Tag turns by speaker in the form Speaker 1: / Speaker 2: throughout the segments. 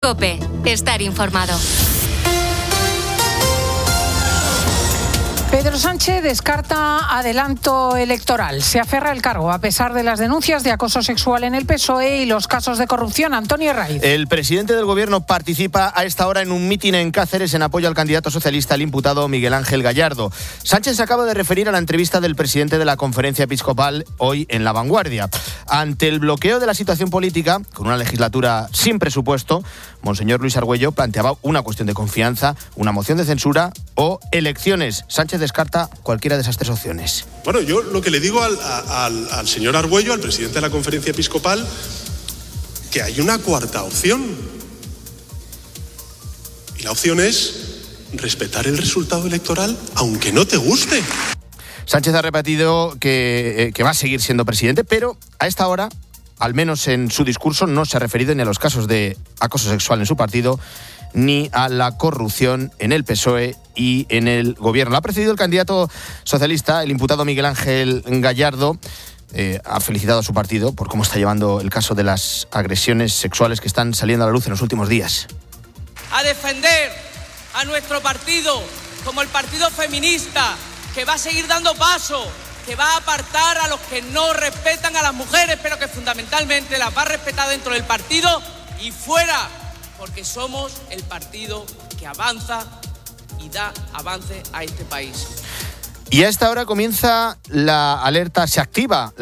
Speaker 1: COPE. Estar informado.
Speaker 2: Pedro Sánchez descarta adelanto electoral. Se aferra al cargo a pesar de las denuncias de acoso sexual en el PSOE y los casos de corrupción. Antonio Raiz.
Speaker 3: El presidente del Gobierno participa a esta hora en un mitin en Cáceres en apoyo al candidato socialista, el imputado Miguel Ángel Gallardo. Sánchez se acaba de referir a la entrevista del presidente de la Conferencia Episcopal hoy en La Vanguardia. Ante el bloqueo de la situación política, con una legislatura sin presupuesto, Monseñor Luis Argüello planteaba una cuestión de confianza, una moción de censura o elecciones. Sánchez descarta cualquiera de esas tres opciones.
Speaker 4: Bueno, yo lo que le digo al señor Argüello, al presidente de la Conferencia Episcopal, que hay una cuarta opción. Y la opción es respetar el resultado electoral, aunque no te guste.
Speaker 3: Sánchez ha repetido que va a seguir siendo presidente, pero a esta hora, al menos en su discurso, no se ha referido ni a los casos de acoso sexual en su partido, ni a la corrupción en el PSOE y en el Gobierno. Lo ha precedido el candidato socialista, el imputado Miguel Ángel Gallardo. Ha felicitado a su partido por cómo está llevando el caso de las agresiones sexuales que están saliendo a la luz en los últimos días.
Speaker 5: A defender a nuestro partido como el partido feminista, que va a seguir dando paso, que va a apartar a los que no respetan a las mujeres, pero que fundamentalmente las va a respetar dentro del partido y fuera, porque somos el partido que avanza y da avance a este país.
Speaker 3: Y a esta hora comienza la alerta, se activa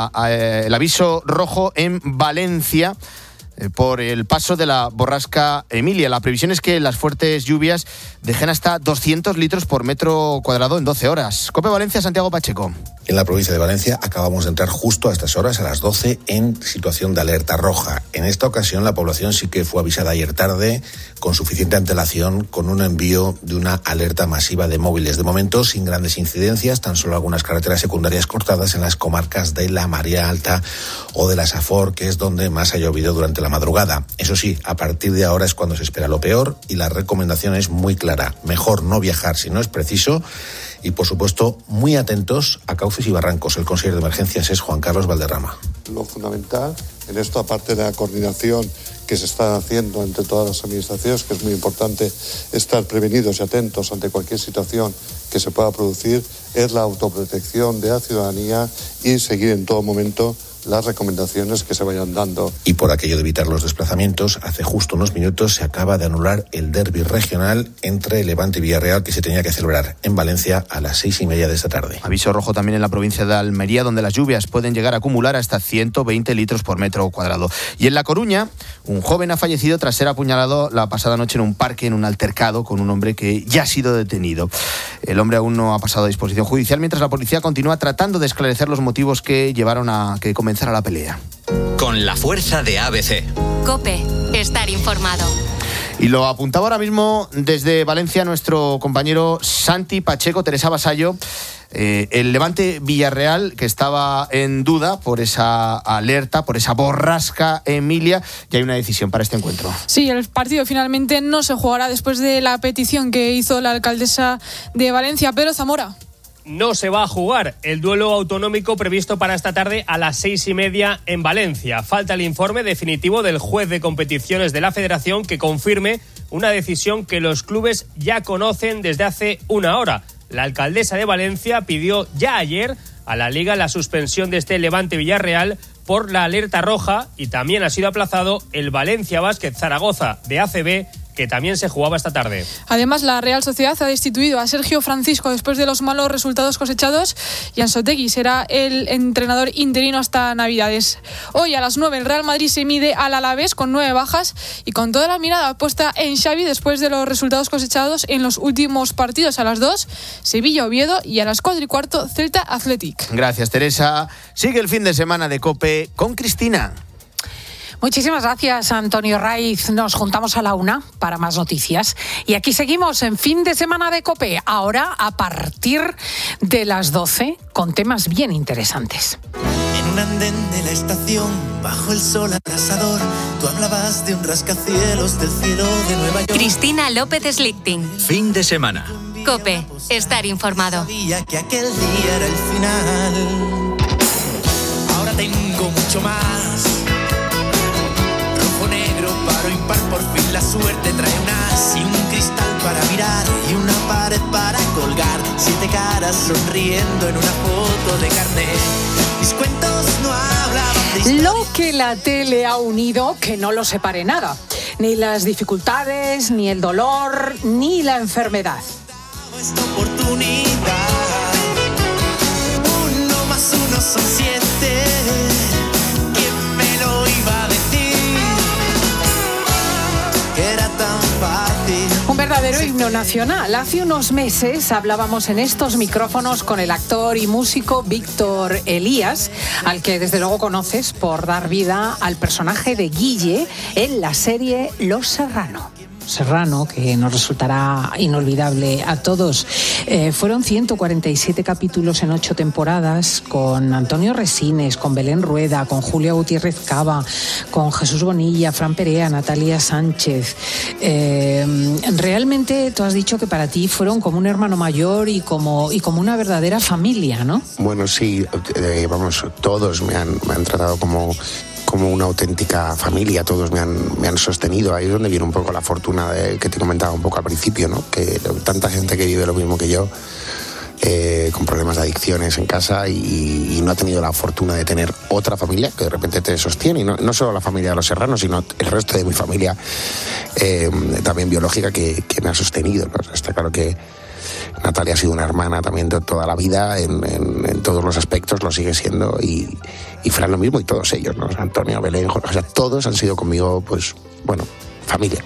Speaker 3: el aviso rojo en Valencia por el paso de la borrasca Emilia. La previsión es que las fuertes lluvias dejen hasta 200 litros por metro cuadrado en 12 horas. COPE Valencia, Santiago Pacheco.
Speaker 6: En la provincia de Valencia acabamos de entrar justo a estas horas, a las 12, en situación de alerta roja. En esta ocasión la población sí que fue avisada ayer tarde, con suficiente antelación, con un envío de una alerta masiva de móviles. De momento, sin grandes incidencias, tan solo algunas carreteras secundarias cortadas en las comarcas de la Marea Alta o de la Safor, que es donde más ha llovido durante la madrugada. Eso sí, a partir de ahora es cuando se espera lo peor y la recomendación es muy clara. Mejor no viajar si no es preciso y, por supuesto, muy atentos a cauces y barrancos. El consejero de emergencias es Juan Carlos Valderrama.
Speaker 7: Lo fundamental en esto, aparte de la coordinación que se está haciendo entre todas las administraciones, que es muy importante estar prevenidos y atentos ante cualquier situación que se pueda producir, es la autoprotección de la ciudadanía y seguir en todo momento las recomendaciones que se vayan dando.
Speaker 6: Y por aquello de evitar los desplazamientos, hace justo unos minutos se acaba de anular el derbi regional entre Levante y Villarreal, que se tenía que celebrar en Valencia a las 6:30 de esta tarde.
Speaker 3: Aviso rojo también en la provincia de Almería, donde las lluvias pueden llegar a acumular hasta 120 litros por metro cuadrado. Y en La Coruña, un joven ha fallecido tras ser apuñalado la pasada noche en un parque en un altercado con un hombre que ya ha sido detenido. El hombre aún no ha pasado a disposición judicial, mientras la policía continúa tratando de esclarecer los motivos que llevaron a que comenzara la pelea.
Speaker 8: Con la fuerza de ABC.
Speaker 1: COPE. Estar informado.
Speaker 3: Y lo apuntaba ahora mismo desde Valencia nuestro compañero Santi Pacheco, Teresa Vasallo. El Levante Villarreal, que estaba en duda por esa alerta, por esa borrasca Emilia, ya hay una decisión para este encuentro.
Speaker 9: Sí, el partido finalmente no se jugará después de la petición que hizo la alcaldesa de Valencia, Pedro Zamora.
Speaker 10: No se va a jugar el duelo autonómico previsto para esta tarde a las 6:30 en Valencia. Falta el informe definitivo del juez de competiciones de la Federación que confirme una decisión que los clubes ya conocen desde hace una hora. La alcaldesa de Valencia pidió ya ayer a la Liga la suspensión de este Levante Villarreal por la alerta roja y también ha sido aplazado el Valencia Basket Zaragoza de ACB, que también se jugaba esta tarde.
Speaker 9: Además, la Real Sociedad ha destituido a Sergio Francisco después de los malos resultados cosechados y Anzoátegui será el entrenador interino hasta Navidades. Hoy a las 9 el Real Madrid se mide al Alavés con 9 bajas y con toda la mirada puesta en Xavi después de los resultados cosechados en los últimos partidos. A las 2, Sevilla-Oviedo y a las 4:15, Celta Athletic.
Speaker 3: Gracias, Teresa. Sigue el fin de semana de COPE con Cristina.
Speaker 2: Muchísimas gracias, Antonio Raiz. Nos juntamos a la 1 para más noticias. Y aquí seguimos en fin de semana de COPE. Ahora, a partir de las 12, con temas bien interesantes.
Speaker 11: En un andén de la estación, bajo el sol abrasador, tú hablabas de un rascacielos del cielo de Nueva York.
Speaker 1: Cristina López Slichting.
Speaker 8: Fin de semana.
Speaker 1: COPE. Estar informado.
Speaker 11: Sabía que aquel día era el final. Ahora tengo mucho más. Rojo, negro, paro y par por fin la suerte trae unas y un cristal para mirar y una pared para colgar 7 caras sonriendo en una foto de carnet. Mis cuentos no hablaban de
Speaker 2: lo que la tele ha unido, que no lo separe nada, ni las dificultades, ni el dolor, ni la enfermedad.
Speaker 11: esta oportunidad. 1 más 1 son 7. ¿Quién me lo iba a decir? Que era tan fácil.
Speaker 2: Un verdadero himno nacional. Hace unos meses hablábamos en estos micrófonos con el actor y músico Víctor Elías, al que desde luego conoces por dar vida al personaje de Guille en la serie Los Serrano. Serrano, que nos resultará inolvidable a todos. Fueron 147 capítulos en 8 temporadas, con Antonio Resines, con Belén Rueda, con Julia Gutiérrez Cava, con Jesús Bonilla, Fran Perea, Natalia Sánchez. Realmente tú has dicho que para ti fueron como un hermano mayor y como una verdadera familia, ¿no?
Speaker 6: Bueno, sí, vamos, todos me han tratado como una auténtica familia, todos me han sostenido. Ahí es donde viene un poco la fortuna que te comentaba un poco al principio, ¿no? Que tanta gente que vive lo mismo que yo, con problemas de adicciones en casa y no ha tenido la fortuna de tener otra familia que de repente te sostiene, y no solo la familia de los Serranos, sino el resto de mi familia, también biológica, que me ha sostenido, ¿no? Está claro que Natalia ha sido una hermana también de toda la vida, en todos los aspectos, lo sigue siendo, y Fran lo mismo, y todos ellos, ¿no? Antonio, Belén, Jorge, o sea, todos han sido conmigo, pues, bueno, familia.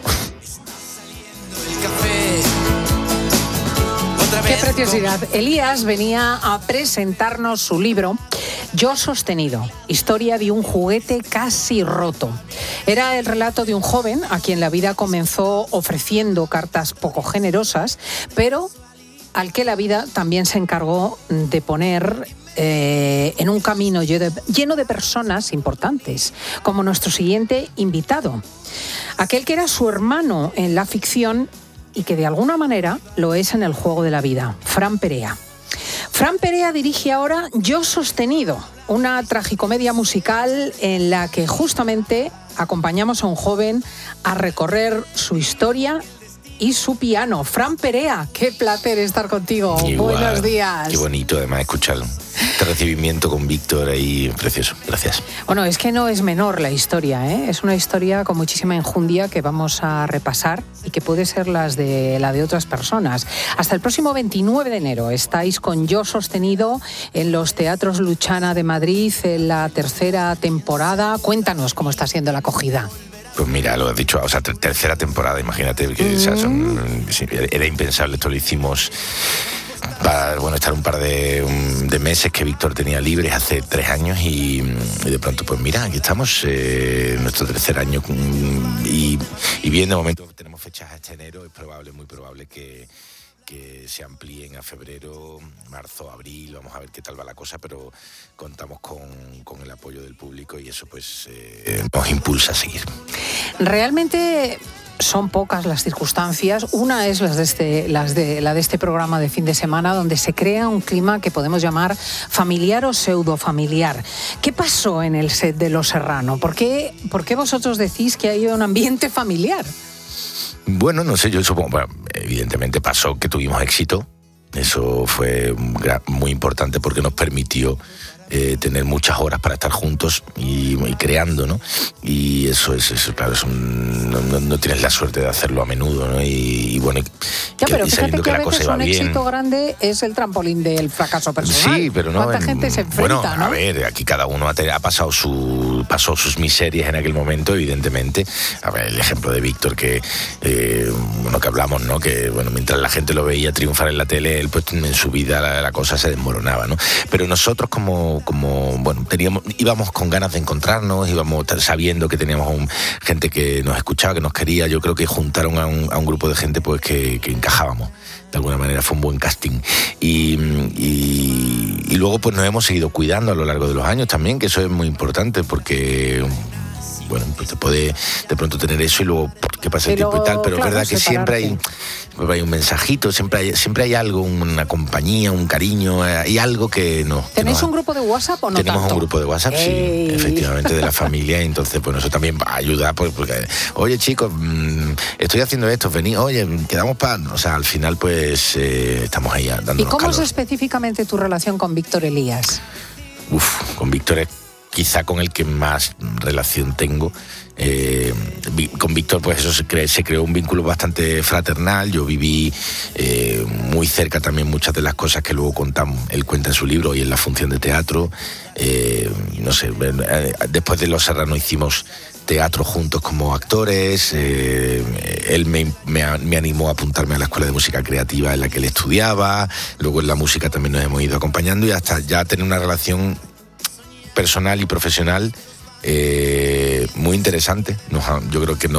Speaker 2: ¡Qué preciosidad! Elías venía a presentarnos su libro Yo Sostenido, historia de un juguete casi roto. Era el relato de un joven a quien la vida comenzó ofreciendo cartas poco generosas, pero al que la vida también se encargó de poner en un camino lleno de personas importantes, como nuestro siguiente invitado, aquel que era su hermano en la ficción y que de alguna manera lo es en el juego de la vida, Fran Perea. Fran Perea dirige ahora Yo Sostenido, una tragicomedia musical en la que justamente acompañamos a un joven a recorrer su historia y su piano. Fran Perea, qué placer estar contigo.
Speaker 12: Igual,
Speaker 2: buenos días.
Speaker 12: Qué bonito además escucharlo. Este recibimiento con Víctor ahí, precioso. Gracias.
Speaker 2: Bueno, es que no es menor la historia, ¿eh? Es una historia con muchísima enjundia que vamos a repasar y que puede ser la de otras personas. Hasta el próximo 29 de enero estáis con Yo Sostenido en los Teatros Luchana de Madrid en la 3ª temporada. Cuéntanos cómo está siendo la acogida.
Speaker 12: Pues mira, lo has dicho, o sea, 3ª temporada, imagínate, que o sea, era impensable, esto lo hicimos para, bueno, estar un par de meses que Víctor tenía libres hace 3 años y de pronto, pues mira, aquí estamos, nuestro 3er año y bien, de momento tenemos fechas hasta enero, es probable, muy probable que se amplíen a febrero, marzo, abril, vamos a ver qué tal va la cosa, pero contamos con el apoyo del público y eso pues nos impulsa a seguir.
Speaker 2: Realmente son pocas las circunstancias. Una es la de este programa de fin de semana, donde se crea un clima que podemos llamar familiar o pseudofamiliar. ¿Qué pasó en el set de Los Serrano? ¿Por qué vosotros decís que hay un ambiente familiar?
Speaker 12: Bueno, no sé, yo supongo, bueno, evidentemente pasó que tuvimos éxito. Eso fue muy importante porque nos permitió tener muchas horas para estar juntos y creando, ¿no? Y eso claro, no tienes la suerte de hacerlo a menudo, ¿no? Y bueno,
Speaker 2: ya, pero fíjate que a
Speaker 12: la cosa
Speaker 2: veces
Speaker 12: iba
Speaker 2: un
Speaker 12: bien.
Speaker 2: Éxito grande es el trampolín del fracaso personal.
Speaker 12: Sí, pero no.
Speaker 2: ¿Cuánta gente se enfrenta,
Speaker 12: bueno,
Speaker 2: ¿no?
Speaker 12: A ver, aquí cada uno ha pasado sus miserias en aquel momento, evidentemente. A ver, el ejemplo de Víctor que hablamos, ¿no? Que bueno, mientras la gente lo veía triunfar en la tele, él pues en su vida la cosa se desmoronaba, ¿no? Pero nosotros como bueno, íbamos con ganas de encontrarnos, íbamos sabiendo que teníamos gente que nos escuchaba, que nos quería. Yo creo que juntaron a un grupo de gente pues que encajábamos. De alguna manera fue un buen casting. Y luego pues nos hemos seguido cuidando a lo largo de los años también, que eso es muy importante porque bueno, pues te puede de pronto tener eso y luego que pasa el tiempo y tal, pero claro, es verdad que siempre hay un mensajito, siempre hay algo, una compañía, un cariño, hay algo que no.
Speaker 2: ¿Tenéis un grupo de WhatsApp o no?
Speaker 12: Tenemos
Speaker 2: tanto?
Speaker 12: Un grupo de WhatsApp, sí, efectivamente, de la familia, y entonces pues eso también ayuda, porque oye chicos, estoy haciendo esto, venid, oye, quedamos o sea, al final pues estamos ahí dándonos
Speaker 2: ¿Y cómo
Speaker 12: calor.
Speaker 2: es específicamente tu relación con Víctor Elías?
Speaker 12: Con Víctor es quizá con el que más relación tengo. Con Víctor pues eso se creó un vínculo bastante fraternal. Yo viví muy cerca también muchas de las cosas que luego él cuenta en su libro y en la función de teatro. No sé, después de Los Serrano hicimos teatro juntos como actores. Él me animó a apuntarme a la Escuela de Música Creativa en la que él estudiaba. Luego en la música también nos hemos ido acompañando y hasta ya tener una relación personal y profesional muy interesante. Yo creo que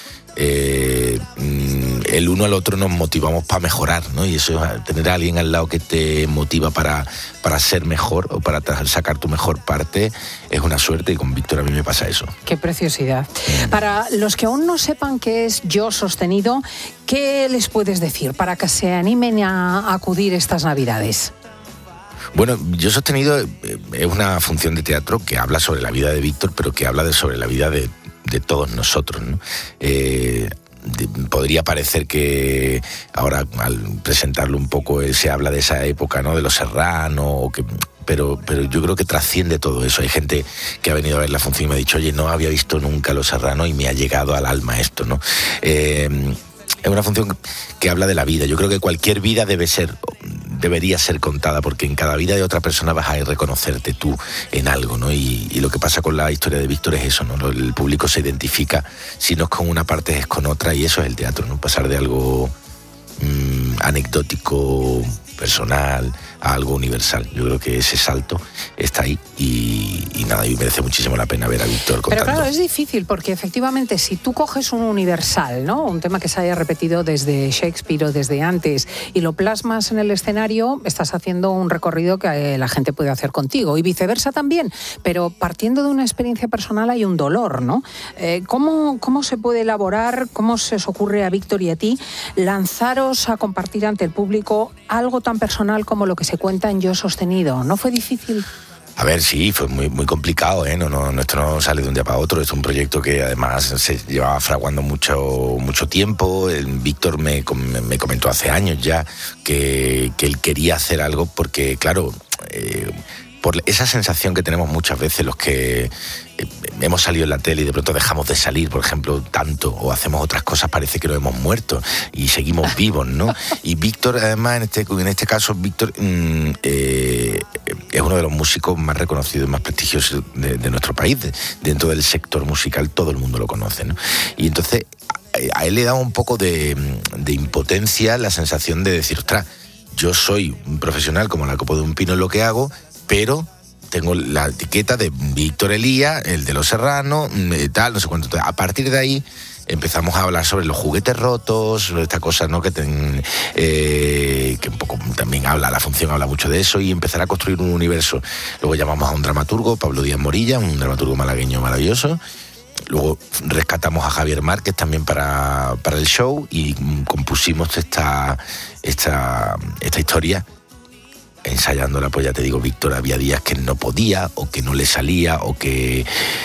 Speaker 12: el uno al otro nos motivamos para mejorar, ¿no? Y eso, tener a alguien al lado que te motiva para ser mejor o para sacar tu mejor parte, es una suerte, y con Víctor a mí me pasa eso.
Speaker 2: Qué preciosidad. Para los que aún no sepan qué es Yo Sostenido, ¿qué les puedes decir para que se animen a acudir estas Navidades?
Speaker 12: Bueno, Yo Sostenido es una función de teatro que habla sobre la vida de Víctor, pero que habla sobre la vida de todos nosotros, ¿no? Podría parecer que ahora al presentarlo un poco se habla de esa época, ¿no? De Los Serrano, pero yo creo que trasciende todo eso. Hay gente que ha venido a ver la función y me ha dicho, oye, no había visto nunca Los Serrano y me ha llegado al alma esto, ¿no? Es una función que habla de la vida. Yo creo que cualquier vida debería ser contada, porque en cada vida de otra persona vas a reconocerte tú en algo, ¿no? Y lo que pasa con la historia de Víctor es eso, ¿no? El público se identifica, si no es con una parte es con otra, y eso es el teatro, ¿no? Pasar de algo anecdótico, personal, a algo universal. Yo creo que ese salto está ahí y nada, y merece muchísimo la pena ver a Víctor contando.
Speaker 2: Pero claro, es difícil porque efectivamente si tú coges un universal, ¿no? Un tema que se haya repetido desde Shakespeare o desde antes y lo plasmas en el escenario, estás haciendo un recorrido que la gente puede hacer contigo y viceversa también, pero partiendo de una experiencia personal hay un dolor, ¿no? ¿Cómo se puede elaborar, cómo se os ocurre a Víctor y a ti lanzaros a compartir ante el público algo tan personal como lo que se cuenta en Yo Sostenido? ¿No fue difícil?
Speaker 12: A ver, sí, fue muy, muy complicado, ¿eh? Esto no sale de un día para otro. Es un proyecto que además se llevaba fraguando mucho tiempo. Víctor me comentó hace años ya que él quería hacer algo porque, claro, por esa sensación que tenemos muchas veces los que hemos salido en la tele y de pronto dejamos de salir, por ejemplo, tanto, o hacemos otras cosas, parece que nos hemos muerto y seguimos vivos, ¿no? Y Víctor, además, en este caso, Víctor es uno de los músicos más reconocidos, más prestigiosos de nuestro país. Dentro del sector musical todo el mundo lo conoce, ¿no? Y entonces a él le da un poco de impotencia la sensación de decir, ostras, yo soy un profesional como la copa de un pino en lo que hago, pero tengo la etiqueta de Víctor Elías, el de Los Serrano, tal, no sé cuánto. Entonces, a partir de ahí empezamos a hablar sobre los juguetes rotos, sobre esta cosa, ¿no? Que un poco también la función habla mucho de eso, y empezar a construir un universo. Luego llamamos a un dramaturgo, Pablo Díaz Morilla, un dramaturgo malagueño maravilloso. Luego rescatamos a Javier Márquez también para el show y compusimos esta historia. Ensayándola, pues ya te digo, Víctor había días que no podía, o que no le salía, o que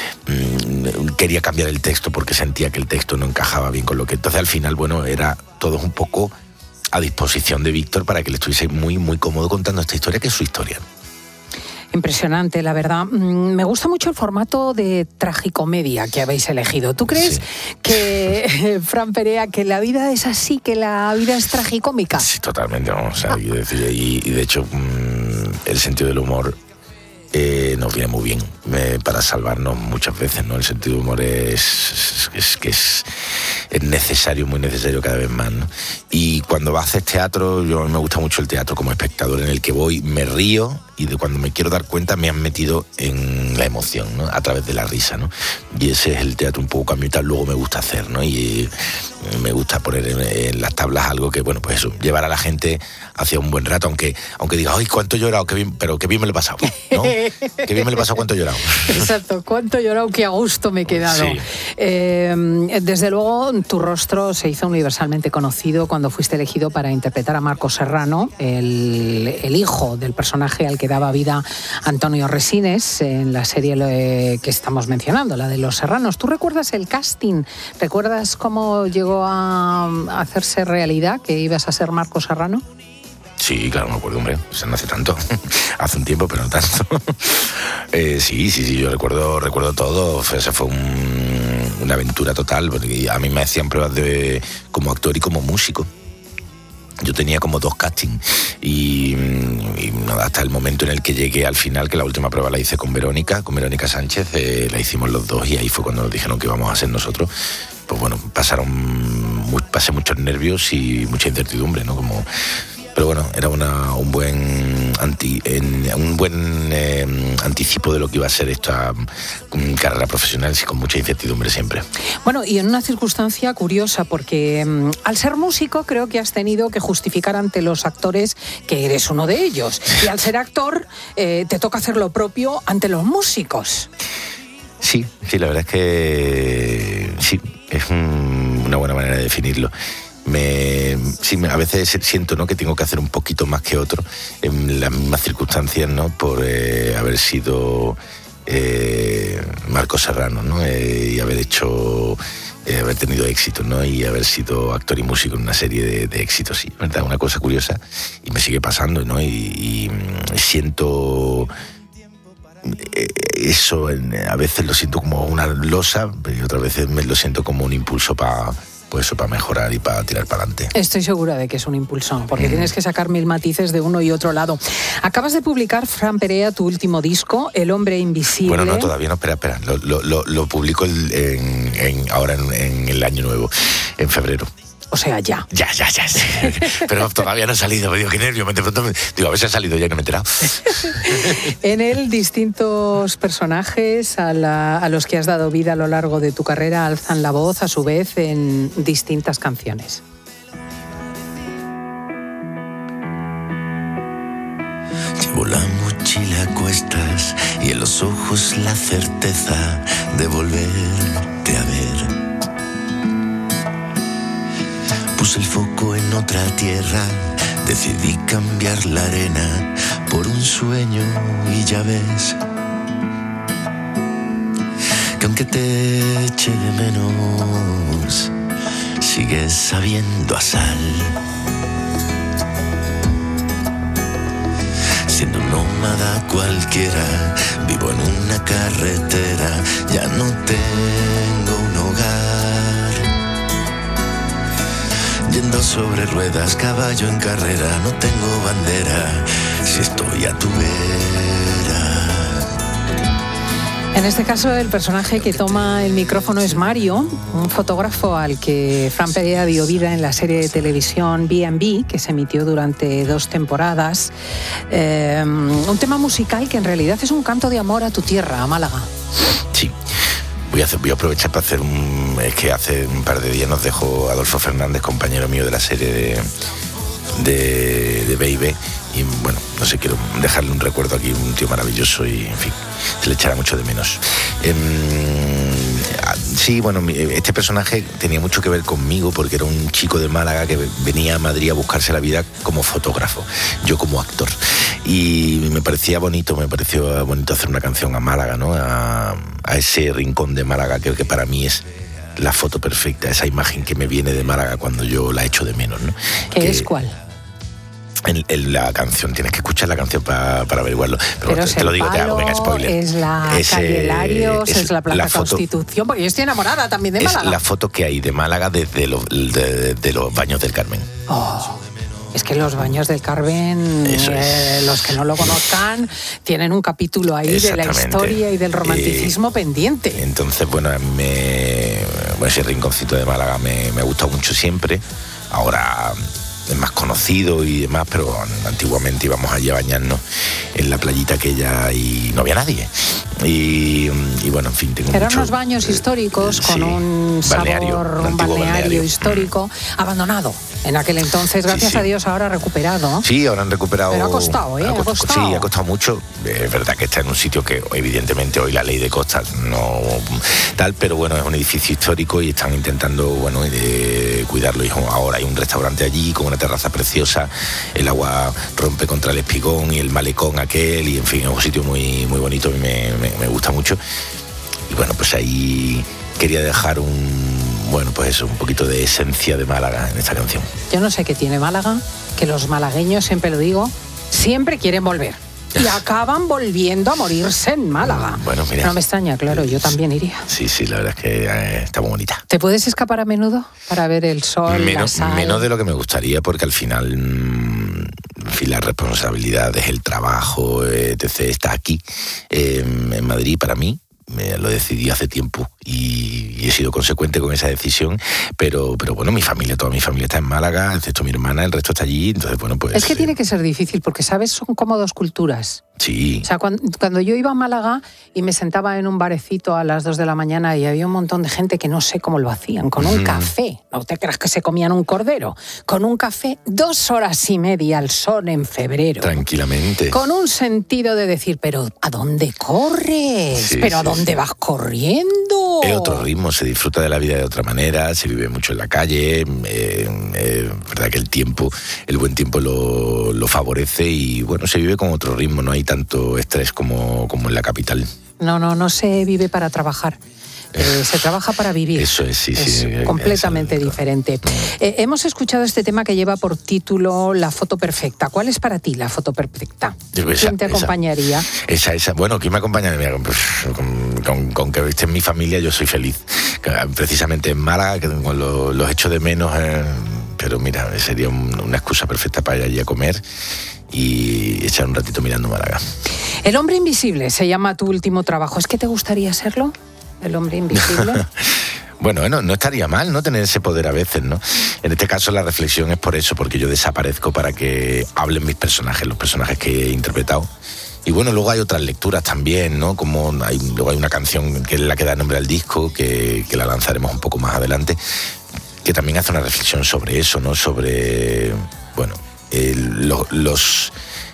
Speaker 12: quería cambiar el texto porque sentía que el texto no encajaba bien con lo que... Entonces al final, bueno, era todo un poco a disposición de Víctor para que le estuviese muy, muy cómodo contando esta historia, que es su historia.
Speaker 2: Impresionante, la verdad. Me gusta mucho el formato de tragicomedia que habéis elegido. ¿Tú crees que, Fran Perea, que la vida es así, que la vida es tragicómica?
Speaker 12: Sí, totalmente, vamos a decir. Y de hecho, el sentido del humor nos viene muy bien para salvarnos muchas veces, ¿no? El sentido del humor es necesario, muy necesario cada vez más, ¿no? Y cuando haces teatro, me gusta mucho el teatro como espectador, en el que voy, me río, y cuando me quiero dar cuenta me han metido en la emoción, ¿no? A través de la risa, ¿no? Y ese es el teatro un poco que a mí luego me gusta hacer, ¿no? Y me gusta poner en las tablas algo que, bueno, pues eso, llevar a la gente hacia un buen rato, aunque diga, ¡ay, cuánto he llorado! Pero qué bien me lo he pasado, ¿no? Qué bien me lo he pasado, cuánto he llorado.
Speaker 2: Exacto, cuánto he llorado, qué a gusto me he quedado.
Speaker 12: Sí.
Speaker 2: Desde luego, tu rostro se hizo universalmente conocido cuando fuiste elegido para interpretar a Marcos Serrano, el hijo del personaje al que daba vida Antonio Resines en la serie que estamos mencionando, la de Los Serranos. ¿Tú recuerdas el casting? ¿Recuerdas cómo llegó a hacerse realidad que ibas a ser Marcos Serrano?
Speaker 12: Sí, claro, me acuerdo, hombre. O sea, no hace tanto. Hace un tiempo, pero no tanto. Sí, yo recuerdo todo. O sea, fue una aventura total. Porque a mí me hacían pruebas como actor y como músico. Yo tenía como 2 castings y hasta el momento en el que llegué al final, que la última prueba la hice con Verónica Sánchez, la hicimos los dos y ahí fue cuando nos dijeron que íbamos a ser nosotros. Pues bueno, pasé muchos nervios y mucha incertidumbre, ¿no? Pero bueno, era un buen anticipo de lo que iba a ser esta carrera profesional, con mucha incertidumbre siempre.
Speaker 2: Bueno, y en una circunstancia curiosa, porque al ser músico creo que has tenido que justificar ante los actores que eres uno de ellos. Y al ser actor te toca hacer lo propio ante los músicos.
Speaker 12: Sí, la verdad es que sí, es una buena manera de definirlo. A veces siento, ¿no?, que tengo que hacer un poquito más que otro en las mismas circunstancias, ¿no?, por haber sido Marcos Serrano, ¿no?, y haber tenido éxito, ¿no?, y haber sido actor y músico en una serie de éxitos. Sí, ¿verdad? Una cosa curiosa y me sigue pasando, ¿no?, y siento eso, a veces lo siento como una losa, pero otras veces lo siento como un impulso para mejorar y para tirar para adelante.
Speaker 2: Estoy segura de que es un impulso, porque tienes que sacar 1000 matices de uno y otro lado. Acabas de publicar, Fran Perea, tu último disco, El hombre invisible.
Speaker 12: Bueno, no, todavía no, espera. Lo publico ahora en el año nuevo, en febrero.
Speaker 2: O sea, ya.
Speaker 12: Ya. Sí. Pero todavía no ha salido. Me digo, qué nervio. Digo, a ver si ha salido ya, que me he enterado.
Speaker 2: En él, distintos personajes a los que has dado vida a lo largo de tu carrera alzan la voz a su vez en distintas canciones.
Speaker 11: Llevo la mochila a cuestas y en los ojos la certeza de volverte a ver. Puse el foco en otra tierra, decidí cambiar la arena por un sueño y ya ves que aunque te eche de menos, sigues sabiendo a sal. Siendo un nómada cualquiera, vivo en una carretera, ya no tengo un hogar. Yendo sobre ruedas, caballo en carrera, no tengo bandera, si estoy a tu vera.
Speaker 2: En este caso, el personaje que toma el micrófono es Mario, un fotógrafo al que Fran Perea dio vida en la serie de televisión B&B, que se emitió durante 2 temporadas. Un tema musical que en realidad es un canto de amor a tu tierra, a Málaga.
Speaker 12: Sí. Voy a aprovechar para hacer es que hace un par de días nos dejó Adolfo Fernández, compañero mío de la serie de Baby, y bueno, no sé, quiero dejarle un recuerdo aquí, un tío maravilloso y, en fin, se le echará mucho de menos. Sí, bueno, este personaje tenía mucho que ver conmigo porque era un chico de Málaga que venía a Madrid a buscarse la vida como fotógrafo, yo como actor. Y me pareció bonito hacer una canción a Málaga, ¿no? A ese rincón de Málaga que para mí es la foto perfecta, esa imagen que me viene de Málaga cuando yo la echo de menos, ¿no?
Speaker 2: ¿Qué es cuál?
Speaker 12: En la canción, tienes que escuchar la canción para averiguarlo. Pero te lo digo, te hago, venga, spoiler.
Speaker 2: Es la calle Larios, es la Plaza Constitución, porque yo estoy enamorada también de Málaga.
Speaker 12: Es la foto que hay de Málaga desde los Baños del Carmen.
Speaker 2: Oh. Es que los Baños del Carmen, los que no lo conozcan, tienen un capítulo ahí de la historia y del romanticismo pendiente.
Speaker 12: Entonces, bueno, ese rinconcito de Málaga me ha gustado mucho siempre. Ahora es más conocido y demás, pero antiguamente íbamos allí a bañarnos en la playita aquella y no había nadie. Y bueno, en fin, tengo
Speaker 2: Eran
Speaker 12: mucho,
Speaker 2: unos baños históricos con un sabor, un balneario histórico abandonado en aquel entonces, gracias a Dios ahora recuperado.
Speaker 12: Sí, ahora han recuperado.
Speaker 2: Pero ha costado, ¿eh? Ha costado.
Speaker 12: Sí, ha costado mucho. Es verdad que está en un sitio que evidentemente hoy la ley de costas no tal, pero bueno, es un edificio histórico y están intentando, bueno, cuidarlo. Y ahora hay un restaurante allí con una terraza preciosa, el agua rompe contra el espigón y el malecón aquel, y en fin, es un sitio muy, muy bonito, y me gusta mucho. Y bueno, pues ahí quería dejar un poquito de esencia de Málaga en esta canción.
Speaker 2: Yo no sé qué tiene Málaga, que los malagueños, siempre lo digo, siempre quieren volver. Y acaban volviendo a morirse en Málaga.
Speaker 12: Bueno, mira.
Speaker 2: No me extraña, claro, yo también iría.
Speaker 12: Sí, la verdad es que está muy bonita.
Speaker 2: ¿Te puedes escapar a menudo para ver el sol, la sal?
Speaker 12: Menos de lo que me gustaría, porque al final, en fin, las responsabilidades, el trabajo, etc., está aquí, en Madrid, para mí. Lo decidí hace tiempo y he sido consecuente con esa decisión, pero bueno, toda mi familia está en Málaga, excepto mi hermana, el resto está allí, entonces bueno, pues...
Speaker 2: Es que tiene que ser difícil, porque, ¿sabes? Son como dos culturas.
Speaker 12: Sí.
Speaker 2: O sea, cuando yo iba a Málaga y me sentaba en un barecito a las 2 de la mañana y había un montón de gente que no sé cómo lo hacían, con un café, no te creas que se comían un cordero, con un café 2 horas y media al sol en febrero.
Speaker 12: Tranquilamente.
Speaker 2: Con un sentido de decir, pero ¿a dónde corres?
Speaker 12: Sí,
Speaker 2: ¿Pero a dónde vas corriendo?
Speaker 12: Es otro ritmo, se disfruta de la vida de otra manera, se vive mucho en la calle, verdad que el buen tiempo lo favorece y bueno, se vive con otro ritmo, no hay tanto estrés como en la capital.
Speaker 2: No se vive para trabajar. Se trabaja para vivir.
Speaker 12: Eso es, sí.
Speaker 2: Completamente diferente. Hemos escuchado este tema que lleva por título La foto perfecta. ¿Cuál es para ti la foto perfecta? ¿Quién te acompañaría?
Speaker 12: Esa. Bueno, ¿quién me acompaña? Mira, con que esté en mi familia yo soy feliz. Precisamente en Málaga, que los echo de menos, pero mira, sería una excusa perfecta para ir allí a comer y echar un ratito mirando Málaga.
Speaker 2: El hombre invisible se llama tu último trabajo. ¿Es que te gustaría serlo? ¿El hombre invisible?
Speaker 12: Bueno, no estaría mal, ¿no? Tener ese poder a veces, ¿no? En este caso la reflexión es por eso, porque yo desaparezco para que hablen mis personajes, los personajes que he interpretado. Y bueno, luego hay otras lecturas también, ¿no? Luego hay una canción que es la que da nombre al disco, que la lanzaremos un poco más adelante, que también hace una reflexión sobre eso, ¿no? Sobre, bueno, los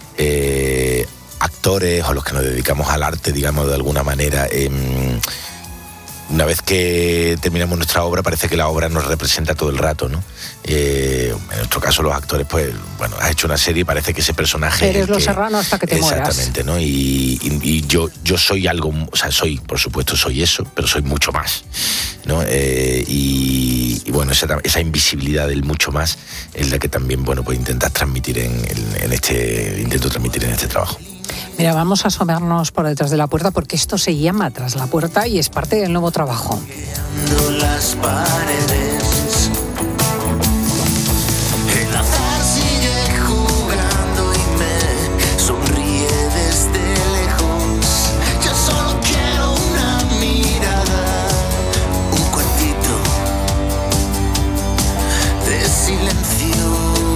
Speaker 12: actores o los que nos dedicamos al arte, digamos, de alguna manera, una vez que terminamos nuestra obra, parece que la obra nos representa todo el rato, ¿no? En nuestro caso, los actores, pues, bueno, has hecho una serie y parece que ese personaje...
Speaker 2: Eres Los Serrano hasta que te mueras.
Speaker 12: Exactamente, ¿no? Y yo soy algo, o sea, por supuesto, soy eso, pero soy mucho más, ¿no? Y bueno, esa invisibilidad del mucho más es la que también, bueno, pues intento transmitir en este trabajo.
Speaker 2: Mira, vamos a asomarnos por detrás de la puerta porque esto se llama Tras la Puerta y es parte del nuevo trabajo.
Speaker 11: Las paredes, el azar sigue jugando y me sonríe desde lejos. Yo solo quiero una mirada, un cuartito de silencio.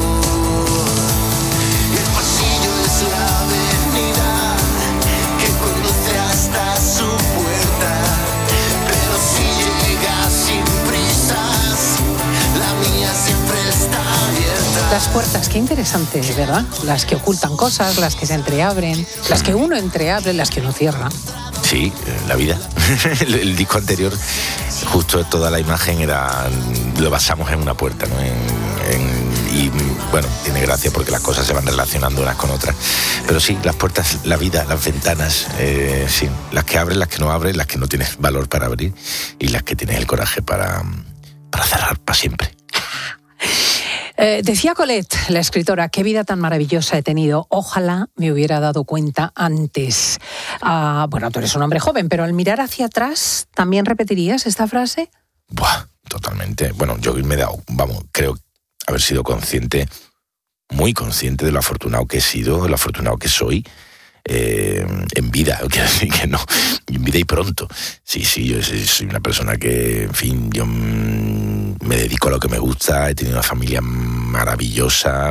Speaker 11: El pasillo es la avenida que conduce hasta su puerta, pero si llega sin prisas, la mía siempre está abierta.
Speaker 2: Las puertas, qué interesante, ¿verdad? Las que ocultan cosas, las que se entreabren, las que uno entreabre, las que uno cierra.
Speaker 12: Sí, la vida. El disco anterior, justo toda la imagen lo basamos en una puerta, ¿no? Y bueno, tiene gracia porque las cosas se van relacionando unas con otras. Pero sí, las puertas, la vida, las ventanas, sí, las que abres, las que no abres, las que no tienes valor para abrir y las que tienes el coraje para cerrar para siempre.
Speaker 2: Decía Colette, la escritora, qué vida tan maravillosa he tenido. Ojalá me hubiera dado cuenta antes. Bueno, tú eres un hombre joven, pero al mirar hacia atrás, ¿también repetirías esta frase?
Speaker 12: Buah, totalmente. Bueno, yo me he dado, creo haber sido muy consciente de lo afortunado que he sido, lo afortunado que soy. En vida, quiero decir que no, en vida y pronto. Sí, yo soy una persona que, en fin, yo me dedico a lo que me gusta, he tenido una familia maravillosa,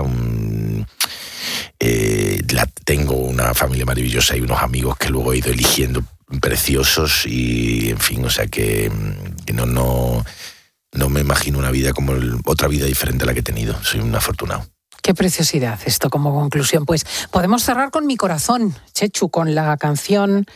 Speaker 12: tengo una familia maravillosa y unos amigos que luego he ido eligiendo preciosos y, en fin, o sea que no me imagino una vida como otra vida diferente a la que he tenido. Soy un afortunado.
Speaker 2: Qué preciosidad esto como conclusión. Pues podemos cerrar con Mi Corazón, Chechu, con la canción...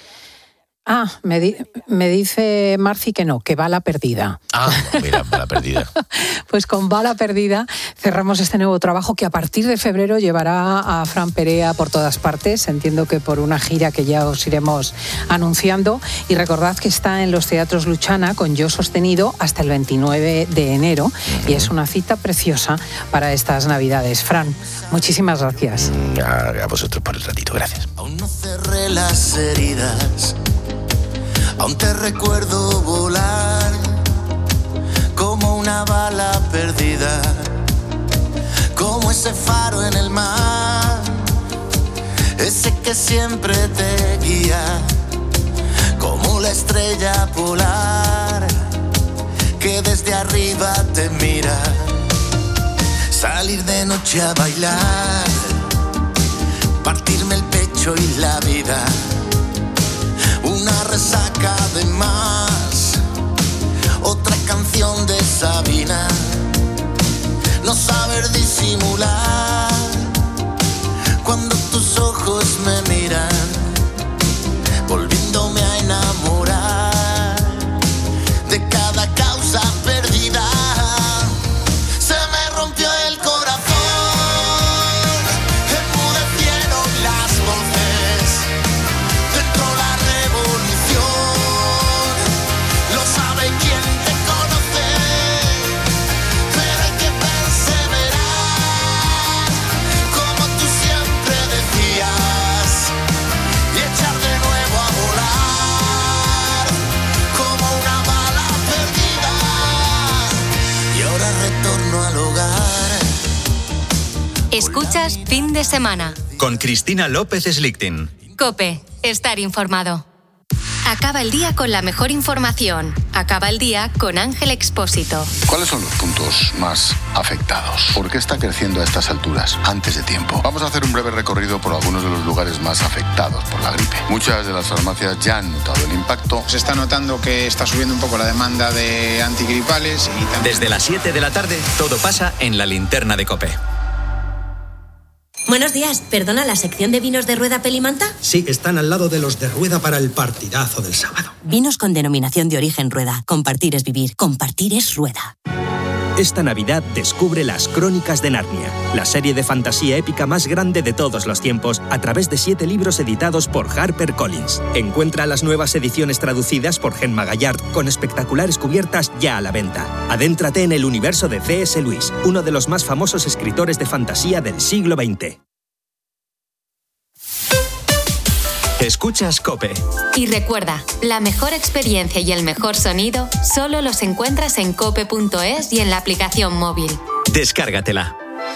Speaker 2: me dice Marci que no, que Bala Perdida.
Speaker 12: Mira, Bala Perdida.
Speaker 2: Pues con Bala Perdida cerramos este nuevo trabajo que a partir de febrero llevará a Fran Perea por todas partes. Entiendo que por una gira que ya os iremos anunciando. Y recordad que está en los teatros Luchana con Yo Sostenido hasta el 29 de enero. Y es una cita preciosa para estas Navidades. Fran, muchísimas gracias.
Speaker 12: A vosotros por el ratito, gracias.
Speaker 11: Aún no cerré las heridas. Aún te recuerdo volar como una bala perdida, como ese faro en el mar, ese que siempre te guía, como la estrella polar que desde arriba te mira. Salir de noche a bailar, partirme el pecho y la vida. Una resaca de más, otra canción de Sabina. No saber disimular cuando tus ojos me miran, volviéndome a enamorar de cada causa perdida. Se me rompió el corazón, enmudecieron las voces. Dentro la lo sabe quien te conoce, pero hay que perseverar, como tú siempre decías, y echar de nuevo a volar, como una bala perdida, y ahora retorno al hogar.
Speaker 1: Escuchas Fin de Semana
Speaker 8: con Cristina López Slichting.
Speaker 1: COPE, estar informado. Acaba el día con la mejor información. Acaba el día con Ángel Expósito.
Speaker 13: ¿Cuáles son los puntos más afectados? ¿Por qué está creciendo a estas alturas, antes de tiempo? Vamos a hacer un breve recorrido por algunos de los lugares más afectados por la gripe. Muchas de las farmacias ya han notado el impacto.
Speaker 14: Se está notando que está subiendo un poco la demanda de antigripales.
Speaker 8: Desde las 7 de la tarde, todo pasa en la linterna de COPE.
Speaker 15: Buenos días, ¿perdona, la sección de vinos de Rueda Pelimanta?
Speaker 16: Sí, están al lado de los de Rueda para el partidazo del sábado.
Speaker 15: Vinos con denominación de origen Rueda. Compartir es vivir, compartir es Rueda.
Speaker 17: Esta Navidad descubre Las Crónicas de Narnia, la serie de fantasía épica más grande de todos los tiempos, a través de 7 libros editados por HarperCollins. Encuentra las nuevas ediciones traducidas por Gemma Gallard, con espectaculares cubiertas ya a la venta. Adéntrate en el universo de C.S. Lewis, uno de los más famosos escritores de fantasía del siglo XX.
Speaker 8: Escuchas COPE.
Speaker 1: Y recuerda, la mejor experiencia y el mejor sonido solo los encuentras en cope.es y en la aplicación móvil.
Speaker 8: Descárgatela.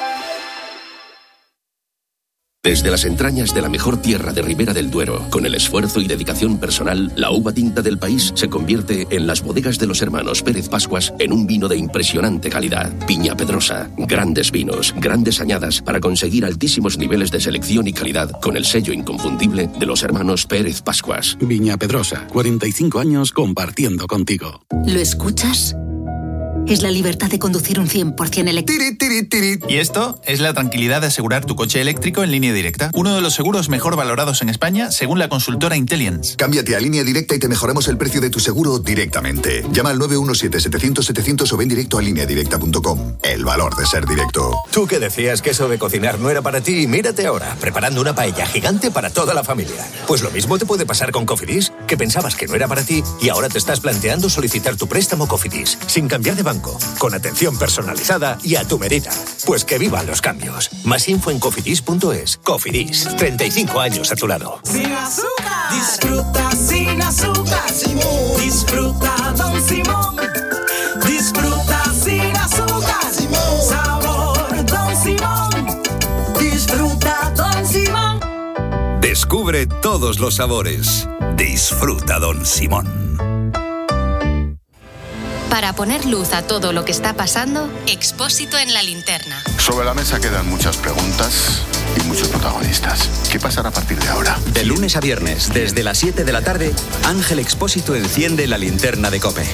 Speaker 18: Desde las entrañas de la mejor tierra de Ribera del Duero, con el esfuerzo y dedicación personal, la uva tinta del país se convierte en las bodegas de los hermanos Pérez Pascuas en un vino de impresionante calidad. Viña Pedrosa, grandes vinos, grandes añadas para conseguir altísimos niveles de selección y calidad con el sello inconfundible de los hermanos Pérez Pascuas.
Speaker 19: Viña Pedrosa, 45 años compartiendo contigo.
Speaker 15: ¿Lo escuchas? Es la libertad de conducir un 100% eléctrico.
Speaker 20: Y esto es la tranquilidad de asegurar tu coche eléctrico en Línea Directa. Uno de los seguros mejor valorados en España, según la consultora Intelliance.
Speaker 21: Cámbiate a Línea Directa y te mejoramos el precio de tu seguro directamente. Llama al 917-700-700 o ven directo a lineadirecta.com. El valor de ser directo.
Speaker 22: Tú que decías que eso de cocinar no era para ti, mírate ahora, preparando una paella gigante para toda la familia. Pues lo mismo te puede pasar con Cofidis, que pensabas que no era para ti y ahora te estás planteando solicitar tu préstamo Cofidis, sin cambiar de banco, con atención personalizada y a tu medida. Pues que vivan los cambios. Más info en cofidis.es. Cofidis, 35 años a tu lado.
Speaker 23: Sin azúcar. Disfruta sin azúcar. Disfruta Don Simón. Disfruta sin azúcar. Sabor Don Simón. Disfruta Don Simón.
Speaker 24: Descubre todos los sabores. Disfruta Don Simón.
Speaker 1: Para poner luz a todo lo que está pasando, Expósito en la linterna.
Speaker 13: Sobre la mesa quedan muchas preguntas y muchos protagonistas. ¿Qué pasará a partir de ahora?
Speaker 8: De lunes a viernes, desde las 7 de la tarde, Ángel Expósito enciende la linterna de COPE.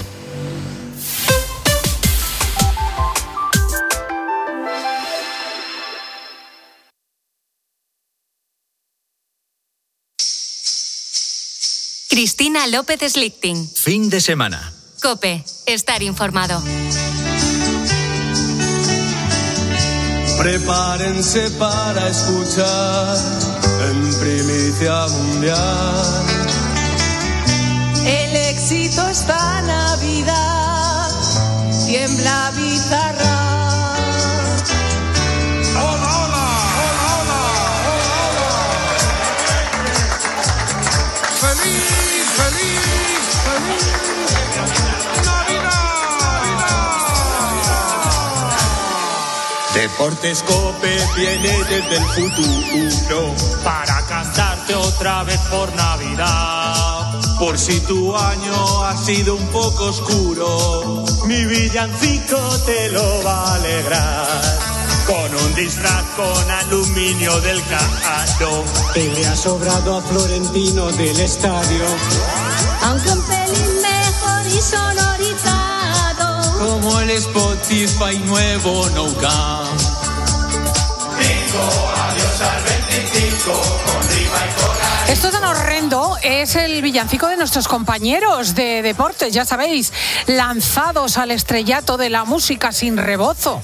Speaker 1: Cristina López Slichting.
Speaker 8: Fin de semana.
Speaker 1: COPE. Estar informado.
Speaker 4: Prepárense para escuchar en primicia mundial.
Speaker 23: El éxito está Navidad, tiembla bizarra.
Speaker 4: Deportes COPE viene desde el futuro para cantarte otra vez por Navidad. Por si tu año ha sido un poco oscuro, mi villancico te lo va a alegrar. Con un disfraz con aluminio del cajado, te le ha sobrado a Florentino del estadio.
Speaker 23: Aunque un pelín mejor y sonorizado,
Speaker 4: Como el Spotify nuevo No Count. Adiós al 25, con rima y coral.
Speaker 2: Esto tan horrendo es el villancico de nuestros compañeros de deportes, ya sabéis, lanzados al estrellato de la música sin rebozo.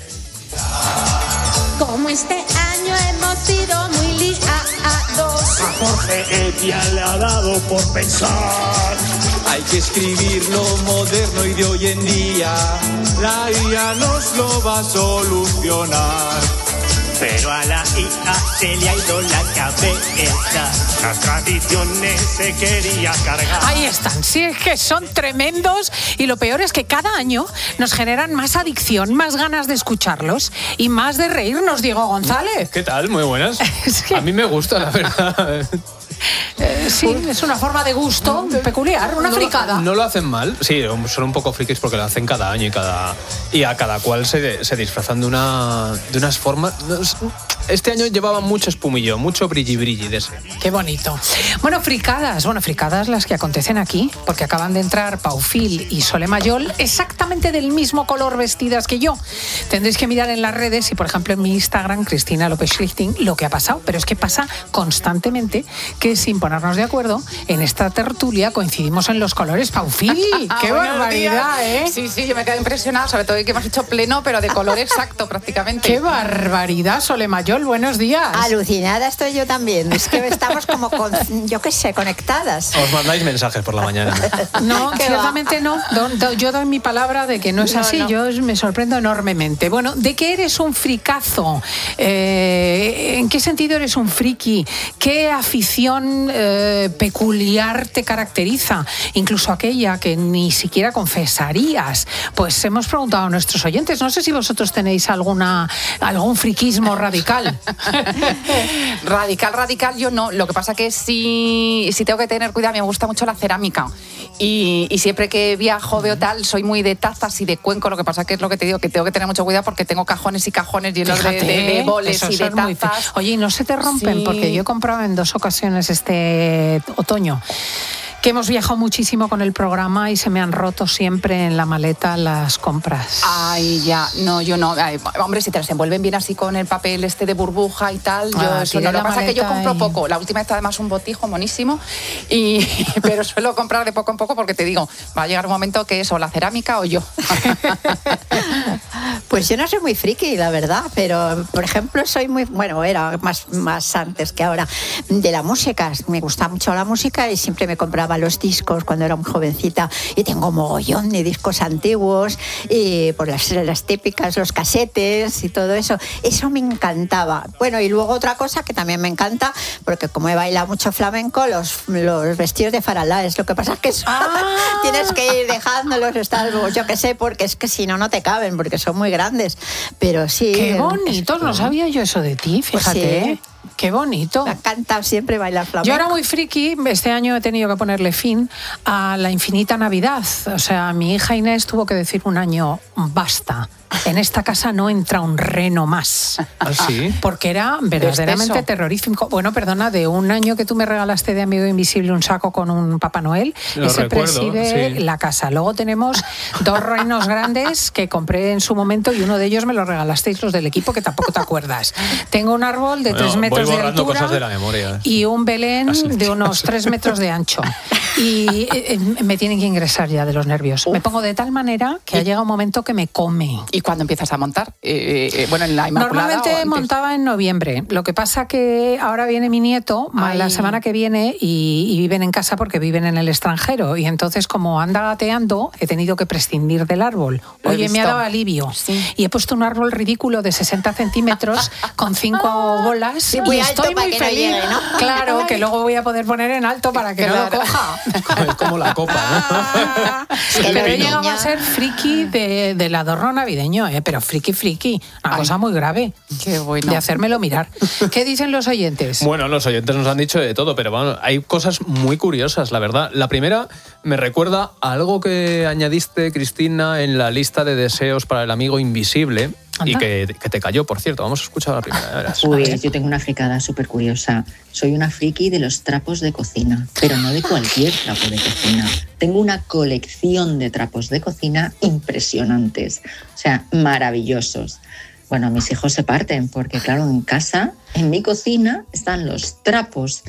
Speaker 23: como este año hemos sido muy liados.
Speaker 4: A Jorge Etia le ha dado por pensar. Hay que escribir lo moderno y de hoy en día. La IA nos lo va a solucionar. Pero a la IA se le ha ido la cabeza. Las tradiciones se quería cargar.
Speaker 2: Ahí están, sí, es que son tremendos. Y lo peor es que cada año nos generan más adicción, más ganas de escucharlos y más de reírnos, Diego González.
Speaker 5: ¿Qué tal? Muy buenas. Es que... A mí me gusta, la verdad.
Speaker 2: Sí, es una forma de gusto peculiar, una fricada.
Speaker 5: No lo hacen mal, sí, son un poco frikis porque lo hacen cada año y a cada cual se disfrazan de unas formas. Este año llevaban mucho espumillo, mucho brilli de ese.
Speaker 2: Qué bonito. Bueno, fricadas las que acontecen aquí, porque acaban de entrar Paufil y Sole Mayol, exactamente del mismo color vestidas que yo. Tendréis que mirar en las redes y, por ejemplo, en mi Instagram, Cristina López Slichting, lo que ha pasado, pero es que pasa constantemente que sin ponernos de acuerdo, en esta tertulia coincidimos en los colores. Paufil, qué barbaridad, ¿eh?
Speaker 7: Sí, yo me quedé impresionada, sobre todo que hemos hecho pleno, pero de color exacto prácticamente.
Speaker 2: Qué barbaridad, Sole Mayol, buenos días.
Speaker 10: Alucinada estoy yo también, es que estamos como, conectadas.
Speaker 5: Os mandáis mensajes por la mañana.
Speaker 2: No, ciertamente no. Yo doy mi palabra de que no es así, yo me sorprendo enormemente. Bueno, ¿de qué eres un fricazo? ¿En qué sentido eres un friki? ¿Qué afición peculiar te caracteriza? Incluso aquella que ni siquiera confesarías. Pues hemos preguntado a nuestros oyentes, no sé si vosotros tenéis algún friquismo radical.
Speaker 7: Radical yo no. Lo que pasa que sí tengo que tener cuidado. Me gusta mucho la cerámica y siempre que viajo veo tal, soy muy de tazas y de cuenco. Lo que pasa que es lo que te digo, que tengo que tener mucho cuidado porque tengo cajones y cajones llenos de boles y de tazas.
Speaker 2: Oye, ¿y no se te rompen? Sí. Porque yo he comprado en 2 ocasiones este otoño, que hemos viajado muchísimo con el programa y se me han roto siempre en la maleta las compras.
Speaker 7: Ay, ya, no, yo no. Ay, hombre, si te las envuelven bien así con el papel de burbuja y tal, yo eso no. Lo que pasa es que yo compro poco. La última vez además un botijo monísimo, pero suelo comprar de poco en poco porque te digo, va a llegar un momento que es o la cerámica o yo.
Speaker 10: Pues yo no soy muy friki, la verdad, pero por ejemplo soy muy, era más antes que ahora, de la música. Me gusta mucho la música y siempre me compraba los discos cuando era muy jovencita y tengo mogollón de discos antiguos y por las típicas, los casetes y todo eso. Eso me encantaba. Bueno, y luego otra cosa que también me encanta, porque como he bailado mucho flamenco, los vestidos de faralaes. Lo que pasa es que tienes que ir dejándolos, yo qué sé, porque es que si no te caben, porque son muy grandes. Pero sí.
Speaker 2: Qué bonitos, no sabía yo eso de ti, fíjate.
Speaker 10: Pues sí.
Speaker 2: Qué bonito.
Speaker 10: Me encanta siempre bailar flamenco.
Speaker 2: Yo era muy friki, este año he tenido que ponerle fin a la infinita Navidad. O sea, mi hija Inés tuvo que decir un año, basta, en esta casa no entra un reno más.
Speaker 5: ¿Ah, sí?
Speaker 2: Porque era verdaderamente terrorífico. Bueno, perdona, de un año que tú me regalaste de Amigo Invisible un saco con un Papá Noel, ese preside la casa. Luego tenemos 2 renos grandes que compré en su momento y uno de ellos me lo regalasteis los del equipo, que tampoco te acuerdas. Tengo un árbol de 3 metros de altura
Speaker 5: cosas de la memoria.
Speaker 2: Y un Belén de unos 3 metros de ancho. Y me tienen que ingresar ya de los nervios. Me pongo de tal manera que ha llegado un momento que me come.
Speaker 7: ¿Y cuándo empiezas a montar? Bueno, en la Inmaculada.
Speaker 2: Normalmente montaba en noviembre. Lo que pasa que ahora viene mi nieto la semana que viene y viven en casa porque viven en el extranjero. Y entonces, como anda gateando, he tenido que prescindir del árbol. Oye, me ha dado alivio. Sí. Y he puesto un árbol ridículo de 60 centímetros con 5 bolas.
Speaker 10: Sí, muy
Speaker 2: y
Speaker 10: alto
Speaker 2: estoy
Speaker 10: para
Speaker 2: muy
Speaker 10: que
Speaker 2: feliz.
Speaker 10: no llegue, ¿no?
Speaker 2: Claro, que luego voy a poder poner en alto para que no lo coja.
Speaker 5: Es como la copa, ¿no?
Speaker 2: Pero he llegado a ser friki del adorno navideño, pero friki. Una cosa muy grave.
Speaker 7: Qué bueno.
Speaker 2: De hacérmelo mirar. ¿Qué dicen los oyentes?
Speaker 5: Bueno, los oyentes nos han dicho de todo, pero bueno, hay cosas muy curiosas, la verdad. La primera me recuerda a algo que añadiste, Cristina, en la lista de deseos para el amigo invisible. Y que te cayó, por cierto. Vamos a escuchar la primera. Verás.
Speaker 3: Pues yo tengo una fricada súper curiosa. Soy una friki de los trapos de cocina, pero no de cualquier trapo de cocina. Tengo una colección de trapos de cocina impresionantes, o sea, maravillosos. Bueno, mis hijos se parten porque, claro, en casa, en mi cocina, están los trapos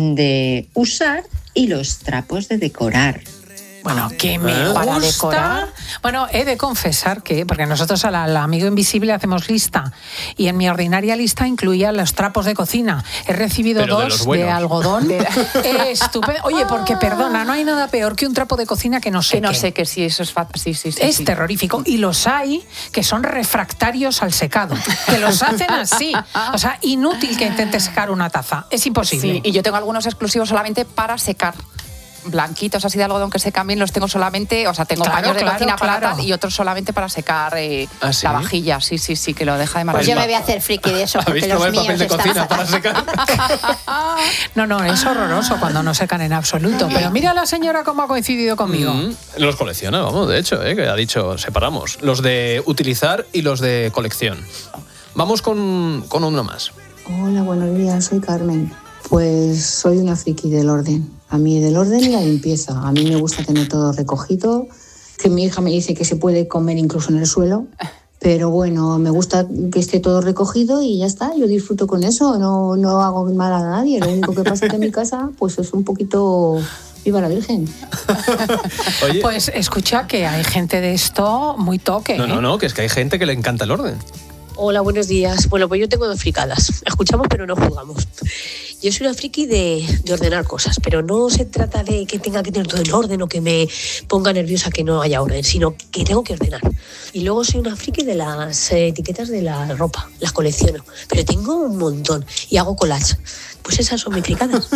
Speaker 3: de usar y los trapos de decorar.
Speaker 2: Bueno, que me gusta. Decorar. Bueno, he de confesar que, porque nosotros al amigo invisible hacemos lista, y en mi ordinaria lista incluía los trapos de cocina. He recibido 2 de algodón. Estupendo. Oye, porque perdona, no hay nada peor que un trapo de cocina que no seque.
Speaker 7: Que no seque, sí, eso es fácil. Sí,
Speaker 2: es terrorífico. Y los hay que son refractarios al secado, que los hacen así. O sea, inútil que intentes secar una taza. Es imposible.
Speaker 7: Sí, y yo tengo algunos exclusivos solamente para secar. Blanquitos así de algodón que secan bien, los tengo solamente, o sea, tengo paños de cocina para tal y otros solamente para secar la vajilla, sí, que lo deja de maravilla.
Speaker 10: Pues yo me voy a hacer friki de eso, porque los míos
Speaker 5: papel de cocina para secar?
Speaker 2: No, es horroroso cuando no secan en absoluto, pero mira a la señora cómo ha coincidido conmigo.
Speaker 5: Los colecciona, vamos, de hecho, que ha dicho, separamos, los de utilizar y los de colección. Vamos con uno más.
Speaker 6: Hola, buenos días, soy Carmen. Pues soy una friki del orden. A mí del orden y la limpieza. A mí me gusta tener todo recogido, que mi hija me dice que se puede comer incluso en el suelo, pero bueno, me gusta que esté todo recogido y ya está, yo disfruto con eso, no hago mal a nadie. Lo único que pasa es que en mi casa pues es un poquito... ¡Viva la Virgen!
Speaker 2: Oye. Pues escucha que hay gente de esto muy toque.
Speaker 5: No, que es que hay gente que le encanta el orden.
Speaker 9: Hola, buenos días. Bueno, pues yo tengo 2 fricadas. Escuchamos pero no jugamos. Yo soy una friki de ordenar cosas, pero no se trata de que tenga que tener todo en orden o que me ponga nerviosa que no haya orden, sino que tengo que ordenar. Y luego soy una friki de las etiquetas de la ropa, las colecciono, pero tengo un montón y hago collage. Pues esas son mis fricadas.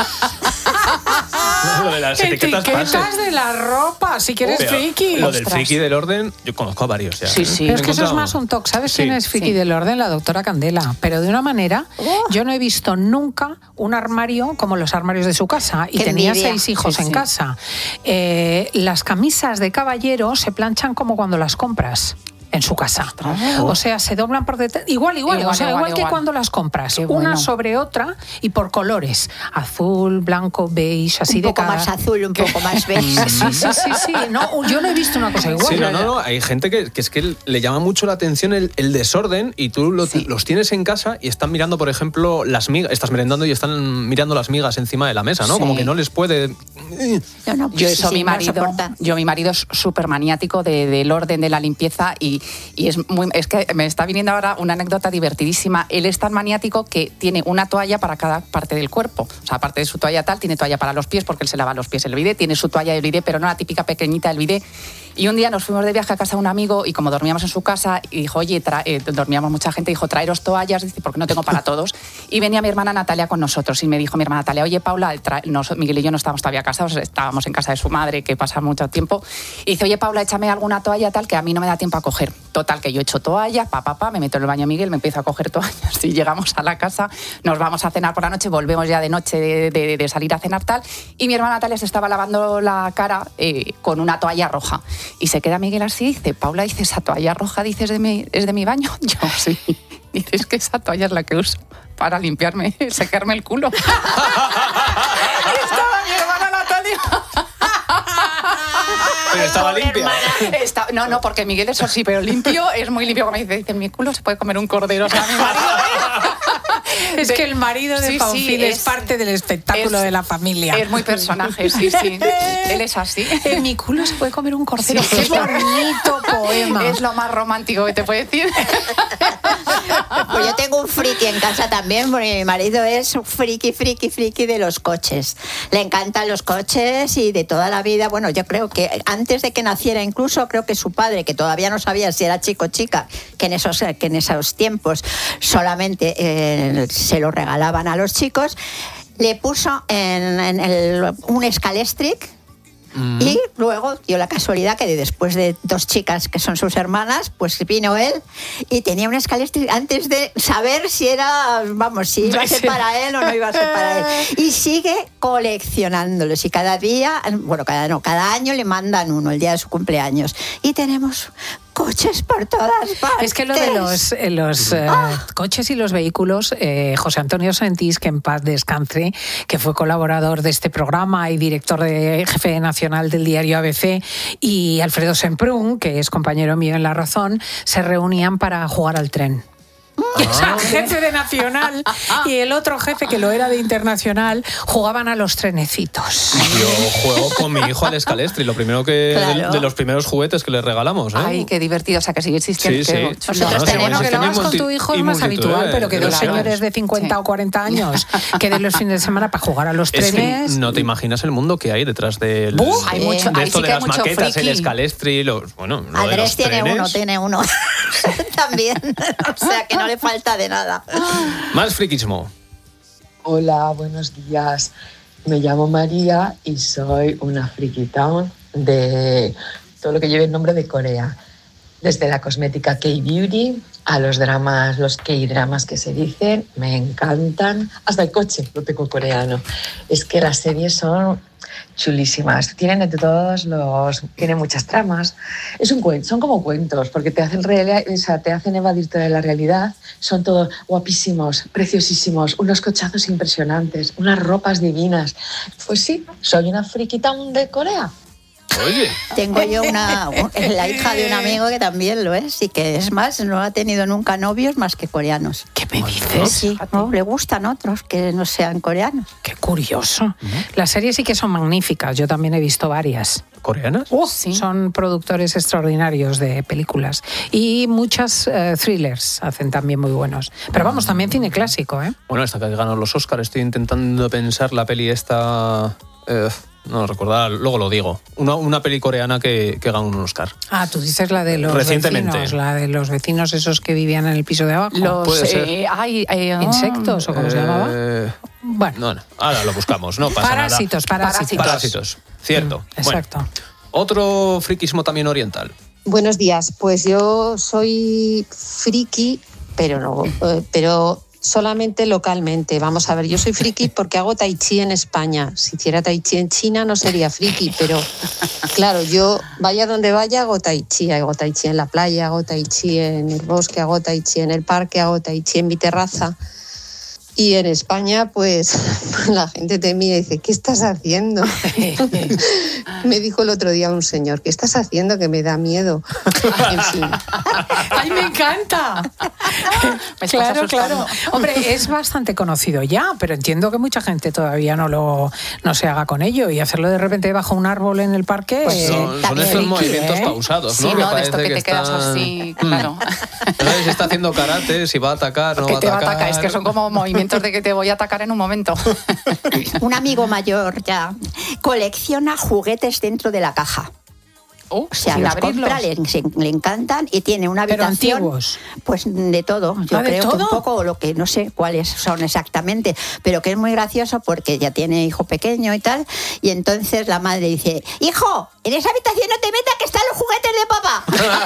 Speaker 5: Lo de las etiquetas
Speaker 2: de la ropa, si quieres friki.
Speaker 5: Lo del friki del orden, yo conozco a varios ya.
Speaker 2: Sí. Pero es que eso es más un toque. ¿Sabes quién es friki del orden? La doctora Candela. Pero de una manera, yo no he visto nunca un armario como los armarios de su casa. Y tenía 6 hijos en casa. Las camisas de caballero se planchan como cuando las compras en su casa. O sea, se doblan por detrás. Igual que cuando las compras. Una sobre otra y por colores. Azul, blanco, beige, así de cada...
Speaker 10: Un poco más azul, un poco más beige.
Speaker 2: Sí. No, yo no he visto una cosa igual.
Speaker 5: Sí, no. Hay gente que es que le llama mucho la atención el desorden y tú los tienes en casa y están mirando, por ejemplo, las migas. Estás merendando y están mirando las migas encima de la mesa, ¿no? Sí. Como que no les puede...
Speaker 7: Mi marido es súper maniático del orden, de la limpieza y es que me está viniendo ahora una anécdota divertidísima. Él es tan maniático que tiene una toalla para cada parte del cuerpo. O sea, aparte de su toalla tiene toalla para los pies porque él se lava los pies el bidet, tiene su toalla del bidet, pero no la típica pequeñita del bidet. Y un día nos fuimos de viaje a casa de un amigo y como dormíamos en su casa, y dijo, oye, dormíamos mucha gente, dijo, traeros toallas, dice, porque no tengo para todos. Y venía mi hermana Natalia con nosotros y me dijo mi hermana Natalia, oye, Paula, Miguel y yo no estábamos todavía casados, estábamos en casa de su madre, que pasa mucho tiempo, y dice, oye, Paula, échame alguna toalla tal, que a mí no me da tiempo a coger. Total, que yo echo toallas, me meto en el baño a Miguel, me empiezo a coger toallas y llegamos a la casa, nos vamos a cenar por la noche, volvemos ya de noche de salir a cenar tal, y mi hermana Natalia se estaba lavando la cara con una toalla roja. Y se queda Miguel así y dice, Paula, dice, ¿esa toalla roja dices es de mi baño? Yo, sí. Dices que esa toalla es la que uso para limpiarme, secarme el culo. Y estaba mi hermana Natalia.
Speaker 5: Pero estaba limpia.
Speaker 7: No, porque Miguel eso sí, pero limpio, es muy limpio. Como dice, mi culo se puede comer un cordero. O sea, mi marido...
Speaker 2: Es que el marido de Paufil es parte del espectáculo de la familia.
Speaker 7: Es muy personaje, sí. Él es así.
Speaker 2: En mi culo se puede comer un cordero. Sí, qué bonito poema.
Speaker 7: Es lo más romántico que te puede decir.
Speaker 10: Pues yo tengo un friki en casa también, porque mi marido es un friki de los coches. Le encantan los coches y de toda la vida. Bueno, yo creo que antes de que naciera incluso, creo que su padre, que todavía no sabía si era chico o chica, que en esos tiempos solamente se lo regalaban a los chicos, le puso un Scalestric. Y luego dio la casualidad que después de 2 chicas que son sus hermanas, pues vino él y tenía un Scalestric antes de saber si iba a ser para él o no iba a ser para él. Y sigue coleccionándolos y cada año le mandan uno, el día de su cumpleaños. Y tenemos coches por todas partes.
Speaker 2: Es que lo de los coches y los vehículos, José Antonio Sentís, que en paz descanse, que fue colaborador de este programa y director jefe nacional del diario ABC, y Alfredo Semprún, que es compañero mío en La Razón, se reunían para jugar al tren. O sea, jefe de Nacional y el otro jefe, que lo era de Internacional, jugaban a los trenecitos.
Speaker 5: Yo juego con mi hijo al Scalestri, lo primero de los primeros juguetes que le regalamos.
Speaker 7: Ay, qué divertido, o sea, que sigue existiendo.
Speaker 5: Sí.
Speaker 2: Nosotros tenemos que lo hagas con tu hijo es más habitual, pero que 2 señores de 50 o 40 años queden los fines de semana para jugar a los trenes.
Speaker 5: Que no te imaginas el mundo que hay detrás de esto de las maquetas, friki. El Scalestri,
Speaker 10: Andrés tiene uno también, o sea que no le falta de nada.
Speaker 5: Más friquismo.
Speaker 11: Hola, buenos días. Me llamo María y soy una friki town de todo lo que lleve el nombre de Corea. Desde la cosmética K-Beauty a los dramas, los K-dramas que se dicen, me encantan. Hasta el coche lo tengo coreano. Es que las series son chulísimas. Tienen muchas tramas. Son como cuentos, porque te hacen evadirte de la realidad. Son todos guapísimos, preciosísimos, unos cochazos impresionantes, unas ropas divinas. Pues sí, soy una friki town de Corea.
Speaker 5: Oye.
Speaker 10: Tengo yo la hija de un amigo que también lo es y que es más, no ha tenido nunca novios más que coreanos.
Speaker 2: ¿Qué me dices?
Speaker 10: Sí, no, le gustan otros que no sean coreanos.
Speaker 2: Qué curioso. Las series sí que son magníficas, yo también he visto varias.
Speaker 5: ¿Coreanas?
Speaker 2: Sí. Son productores extraordinarios de películas. Y muchas thrillers hacen también muy buenos. Pero vamos, también cine clásico, ¿eh?
Speaker 5: Bueno, esta que ganó los Oscars, estoy intentando pensar la peli esta... no recordar, luego lo digo. Una peli coreana que ganó un Oscar.
Speaker 2: Ah, tú dices la de los
Speaker 5: recientemente.
Speaker 2: Vecinos, la de los vecinos esos que vivían en el piso de abajo.
Speaker 5: Puede ser.
Speaker 2: ¿Insectos o cómo se llamaba?
Speaker 5: Bueno. No, ahora lo buscamos, no pasa
Speaker 2: Parásitos.
Speaker 5: Parásitos, cierto.
Speaker 2: Exacto.
Speaker 5: Bueno, otro friquismo también oriental.
Speaker 12: Buenos días, pues yo soy friki, pero solamente localmente. Vamos a ver, yo soy friki porque hago tai chi en España. Si hiciera tai chi en China no sería friki, pero claro, yo vaya donde vaya hago tai chi. Hago tai chi en la playa, hago tai chi en el bosque, hago tai chi en el parque, hago tai chi en mi terraza. Y en España, pues la gente te mira y dice, ¿qué estás haciendo? Me dijo el otro día un señor, ¿qué estás haciendo? Que me da miedo. En fin.
Speaker 2: ¡Ay, me encanta! Claro. Hombre, es bastante conocido ya, pero entiendo que mucha gente todavía no se haga con ello. Y hacerlo de repente bajo un árbol en el parque...
Speaker 5: Pues son estos movimientos pausados, ¿no?
Speaker 7: Sí, no, de esto que te quedas así, claro.
Speaker 5: Si está haciendo karate, si va a atacar, no va a atacar.
Speaker 7: Que te va a atacar, es que son como movimientos de que te voy a atacar en un momento.
Speaker 10: Un amigo mayor ya colecciona juguetes dentro de la caja. O sea,
Speaker 7: sin
Speaker 10: los
Speaker 7: abrirlos.
Speaker 10: compra, le encantan y tiene una
Speaker 2: Pero
Speaker 10: habitación.
Speaker 2: antiguos.
Speaker 10: Pues de todo. Yo
Speaker 2: ¿de
Speaker 10: creo que
Speaker 2: todo?
Speaker 10: un poco lo que no sé cuáles son exactamente, pero que es muy gracioso porque ya tiene hijo pequeño y tal. Y entonces la madre dice: hijo, en esa habitación no te metas que están los juguetes de papá.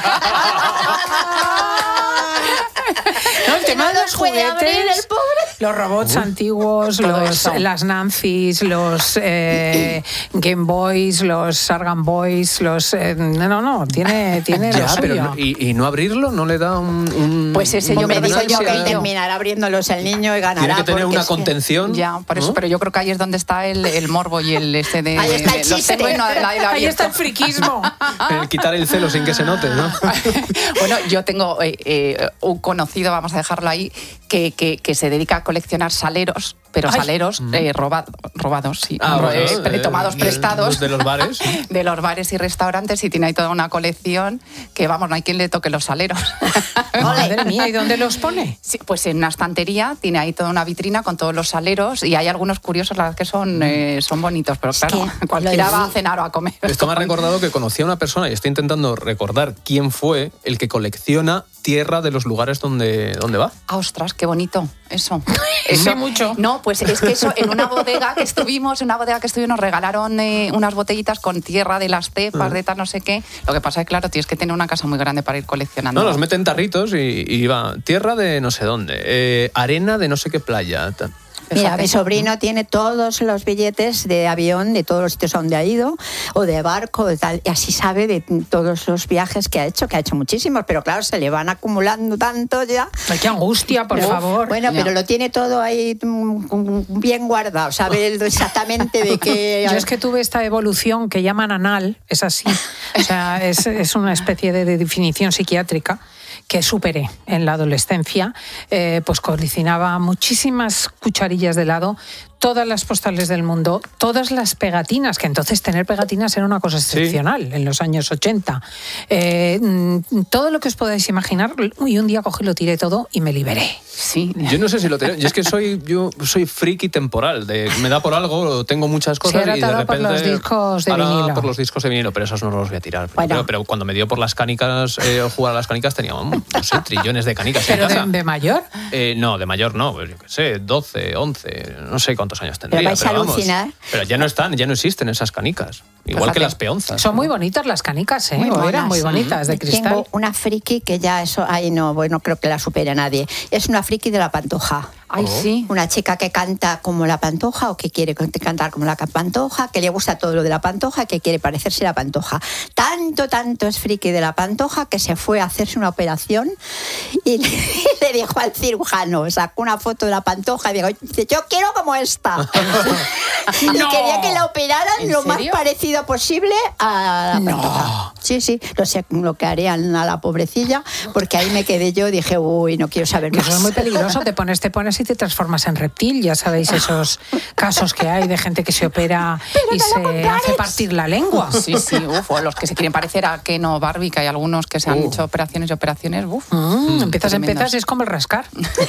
Speaker 2: No, el tema de los
Speaker 10: puede abrir
Speaker 2: juguetes,
Speaker 10: el pobre.
Speaker 2: los robots antiguos,
Speaker 7: Todo eso.
Speaker 2: las Nancy's, los Game Boys, los Sargan Boys, los... tiene
Speaker 5: Ya,
Speaker 2: lo
Speaker 5: pero
Speaker 2: suyo.
Speaker 5: no- y no abrirlo no le da un
Speaker 7: Pues ese yo
Speaker 5: un-
Speaker 7: me
Speaker 10: Me digo yo que
Speaker 7: Claro.
Speaker 10: terminará abriéndolos el niño y ganará.
Speaker 5: tiene que tener
Speaker 10: porque
Speaker 5: una
Speaker 10: es que-
Speaker 5: contención.
Speaker 7: Ya, por eso,
Speaker 5: ¿no?
Speaker 7: pero yo creo que ahí es donde está el morbo y el este de...
Speaker 10: Ahí está el
Speaker 7: de- los
Speaker 10: chiste.
Speaker 7: tengo y nadie lo ha
Speaker 2: Ahí está el
Speaker 7: abierto.
Speaker 2: friquismo.
Speaker 5: El quitar el celo sin que se note, ¿no?
Speaker 7: Bueno, yo tengo un conocido, vamos a dejarlo ahí, que se dedica a coleccionar saleros, pero
Speaker 2: Ay.
Speaker 7: saleros robados, sí,
Speaker 5: Bueno,
Speaker 7: tomados prestados
Speaker 5: de los bares.
Speaker 7: de los bares y restaurantes, y tiene ahí toda una colección que, vamos, no hay quien le toque los saleros.
Speaker 2: Madre mía, ¿y dónde los pone?
Speaker 7: Sí, pues en una estantería tiene ahí toda una vitrina con todos los saleros, y hay algunos curiosos, la verdad que son bonitos, pero claro,
Speaker 10: que
Speaker 7: cualquiera
Speaker 10: lo
Speaker 7: va a
Speaker 10: de-
Speaker 7: cenar o a comer.
Speaker 5: Esto me ha recordado que conocí a una persona y estoy intentando recordar quién fue el que colecciona tierra de los lugares donde va.
Speaker 7: Ah, ostras, qué bonito eso.
Speaker 2: Sí, mucho.
Speaker 7: No, pues es que eso, en una bodega que estuvimos, nos regalaron unas botellitas con tierra de las cepas, de tal no sé qué. Lo que pasa es que, claro, tienes que tener una casa muy grande para ir coleccionando.
Speaker 5: No, los meten tarritos y va tierra de no sé dónde, arena de no sé qué playa. tal.
Speaker 10: Mira,
Speaker 7: Fíjate.
Speaker 10: mi sobrino tiene todos los billetes de avión de todos los sitios a donde ha ido, o de barco, de tal, y así sabe de todos los viajes que ha hecho muchísimos, pero claro, se le van acumulando tanto ya.
Speaker 2: Ay, qué angustia, por
Speaker 10: Uf,
Speaker 2: favor.
Speaker 10: Bueno,
Speaker 7: Ya.
Speaker 10: pero lo tiene todo ahí bien guardado, sabe él exactamente de qué...
Speaker 2: Yo es que tuve esta evolución que llaman anal, es así. O sea, es una especie de definición psiquiátrica que superé en la adolescencia. Pues coleccionaba muchísimas cucharillas de helado, todas las postales del mundo, todas las pegatinas, que entonces tener pegatinas era una cosa excepcional en los años 80. Todo lo que os podáis imaginar, y un día cogí, lo tiré todo y me liberé.
Speaker 7: Sí.
Speaker 5: Yo no sé si lo tengo. Yo es que soy friki temporal. Me da por algo, tengo muchas cosas
Speaker 2: ahora
Speaker 5: y
Speaker 2: te
Speaker 5: de
Speaker 2: ha dado por
Speaker 5: repente.
Speaker 2: los discos de
Speaker 5: ahora
Speaker 2: vinilo.
Speaker 5: por los discos de vinilo, pero esos no los voy a tirar.
Speaker 10: Bueno.
Speaker 5: Pero cuando me dio por las canicas, jugar a las canicas, tenía, no sé, trillones de canicas en
Speaker 2: ¿Pero
Speaker 5: casa.
Speaker 2: de mayor?
Speaker 5: No, de mayor no, pues yo qué sé, 12, 11, no sé cuántos años tendría.
Speaker 10: Pero vais a
Speaker 5: vamos,
Speaker 10: alucinar.
Speaker 5: pero ya no están, ya no existen esas canicas. Igual
Speaker 7: Fíjate.
Speaker 5: que las peonzas.
Speaker 2: Son muy bonitas las canicas, ¿eh?
Speaker 10: Muy
Speaker 2: O eran
Speaker 10: monas,
Speaker 2: muy
Speaker 10: sí.
Speaker 2: bonitas, de cristal.
Speaker 10: Tengo una friki que ya eso, ahí no, bueno, creo que la supere nadie. Es una friki de la Pantoja.
Speaker 7: Ay, sí.
Speaker 10: Una chica que canta como la Pantoja o que quiere cantar como la Pantoja, que le gusta todo lo de la Pantoja, que quiere parecerse a la Pantoja. Tanto es friki de la Pantoja que se fue a hacerse una operación y le dijo al cirujano, sacó una foto de la Pantoja y dice, yo quiero como esta. Y
Speaker 2: No.
Speaker 10: quería que la operaran
Speaker 7: ¿En
Speaker 10: lo más
Speaker 7: serio?
Speaker 10: parecido posible a la Pantoja. Sí, no sé lo que harían a la pobrecilla, porque ahí me quedé yo y dije, uy, no quiero saber
Speaker 2: Que
Speaker 10: más.
Speaker 2: eso es muy peligroso, te pones y te transformas en reptil. Ya sabéis esos casos que hay de gente que se opera y se hace partir la lengua.
Speaker 7: Sí, o los que se quieren parecer a Ken o Barbie, que hay algunos que se han hecho operaciones y operaciones,
Speaker 2: Empiezas y es como el rascar.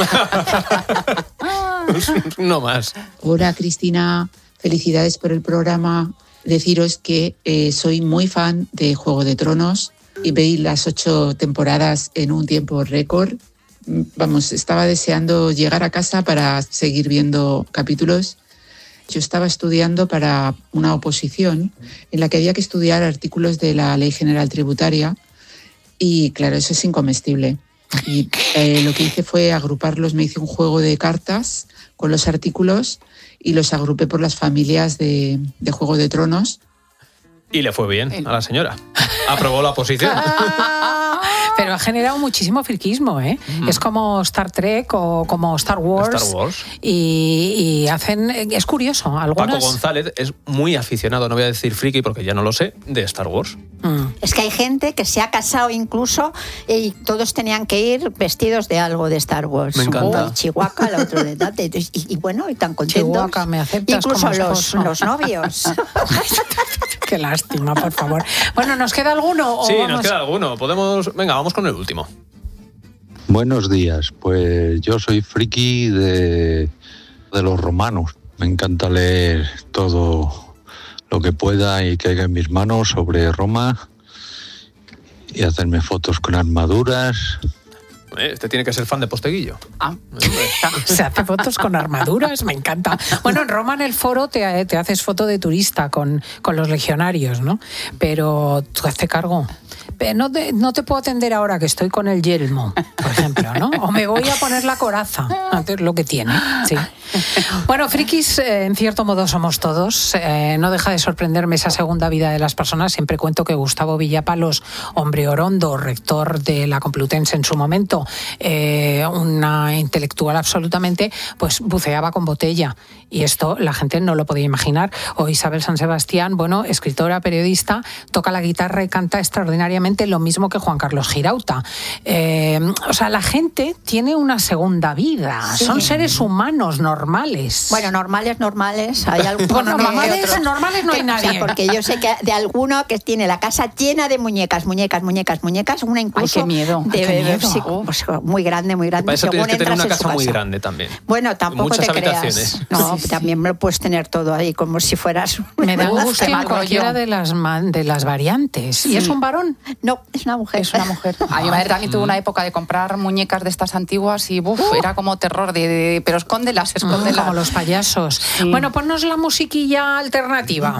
Speaker 5: No más.
Speaker 14: Hola Cristina, felicidades por el programa. Deciros que soy muy fan de Juego de Tronos y veí las 8 temporadas en un tiempo récord. Vamos, estaba deseando llegar a casa para seguir viendo capítulos. Yo estaba estudiando para una oposición en la que había que estudiar artículos de la Ley General Tributaria y claro, eso es incomestible. Y lo que hice fue agruparlos, me hice un juego de cartas con los artículos y los agrupé por las familias de Juego de Tronos.
Speaker 5: Y le fue bien a la señora. Aprobó la oposición.
Speaker 2: Pero ha generado muchísimo friquismo, ¿eh? Es como Star Trek o como Star Wars.
Speaker 5: Star Wars.
Speaker 2: Y hacen... Es curioso, algunas...
Speaker 5: Paco González es muy aficionado, no voy a decir friki porque ya no lo sé, de Star Wars.
Speaker 10: Es que hay gente que se ha casado incluso y todos tenían que ir vestidos de algo de Star Wars.
Speaker 5: Me encanta.
Speaker 10: Oh, Chihuahua, la otra de edad. Y bueno, y tan contentos.
Speaker 2: Chihuahua, ¿me aceptas
Speaker 10: incluso
Speaker 2: como esposo?
Speaker 10: los novios.
Speaker 2: Qué lástima, por favor. Bueno, ¿nos queda alguno? ¿O
Speaker 5: Sí,
Speaker 2: vamos?
Speaker 5: nos queda alguno. Venga, vamos con el último.
Speaker 16: Buenos días, pues yo soy friki de los romanos. Me encanta leer todo lo que pueda y caiga en mis manos sobre Roma y hacerme fotos con armaduras.
Speaker 5: Este tiene que ser fan de Posteguillo.
Speaker 2: Se hace fotos con armaduras, me encanta. Bueno, en Roma, en el foro, te haces foto de turista con los legionarios, ¿no? Pero tú hazte cargo. No te puedo atender ahora que estoy con el yelmo, por ejemplo, ¿no? O me voy a poner la coraza, antes lo que tiene, sí. Bueno, frikis, en cierto modo somos todos. No deja de sorprenderme esa segunda vida de las personas. Siempre cuento que Gustavo Villapalos, hombre orondo, rector de la Complutense en su momento, una intelectual absolutamente, pues buceaba con botella. Y esto la gente no lo podía imaginar. O Isabel San Sebastián, bueno, escritora, periodista, toca la guitarra y canta extraordinariamente, lo mismo que Juan Carlos Girauta. O sea, la gente tiene una segunda vida. Sí. Son seres humanos normales.
Speaker 10: Bueno, normales. Hay algunos
Speaker 2: bueno, normales no hay nadie.
Speaker 10: O sea, porque yo sé que de alguno que tiene la casa llena de muñecas. Una incluso.
Speaker 7: Ay, qué miedo.
Speaker 10: Sí, pues, muy grande.
Speaker 5: Para eso tienes que tener una casa muy grande también.
Speaker 10: Bueno, tampoco
Speaker 5: muchas
Speaker 10: te
Speaker 5: habitaciones.
Speaker 10: Creas. No, sí. También me lo puedes tener todo ahí como si fueras.
Speaker 2: Me da gusto en cualquiera de las variantes. Sí. ¿Y es un varón?
Speaker 10: No, es una mujer.
Speaker 7: Es una mujer. A mi madre también tuvo una época de comprar muñecas de estas antiguas y era como terror pero escóndelas.
Speaker 2: Como los payasos. Sí. Bueno, ponnos la musiquilla alternativa.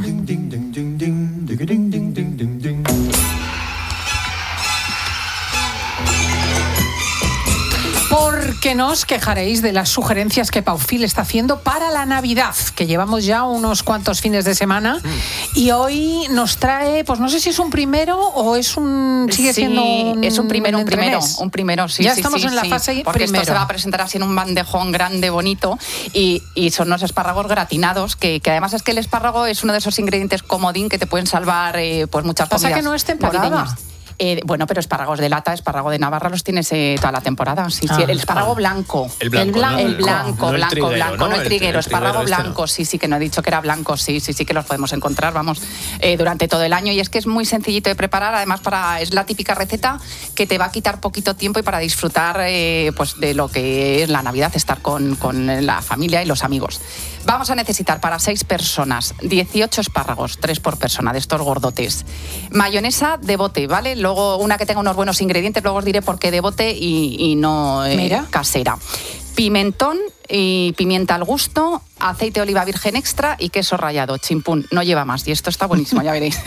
Speaker 2: Porque no os quejaréis de las sugerencias que Paufil está haciendo para la Navidad, que llevamos ya unos cuantos fines de semana, y hoy nos trae, pues no sé si es un primero o es sigue siendo un...
Speaker 7: Es un primero, sí.
Speaker 2: Ya estamos en la fase
Speaker 7: porque
Speaker 2: primero.
Speaker 7: Esto se va a presentar así en un bandejón grande, bonito, y son unos espárragos gratinados, que además es que el espárrago es uno de esos ingredientes comodín que te pueden salvar pues muchas comidas.
Speaker 2: Pasa que no es temporada.
Speaker 7: Navideñas. Bueno, pero espárragos de lata, espárrago de Navarra los tienes toda la temporada. Sí. El espárrago blanco.
Speaker 5: El blanco,
Speaker 7: no el triguero, espárrago blanco, sí, que no he dicho que era blanco, sí, que los podemos encontrar, durante todo el año. Y es que es muy sencillito de preparar, además es la típica receta que te va a quitar poquito tiempo y para disfrutar pues de lo que es la Navidad, estar con la familia y los amigos. Vamos a necesitar para 6 personas 18 espárragos, 3 por persona, de estos gordotes. Mayonesa de bote, ¿vale? Luego una que tenga unos buenos ingredientes, luego os diré por qué de bote y no casera. Pimentón y pimienta al gusto, aceite de oliva virgen extra y queso rallado, chimpún. No lleva más y esto está buenísimo, ya veréis.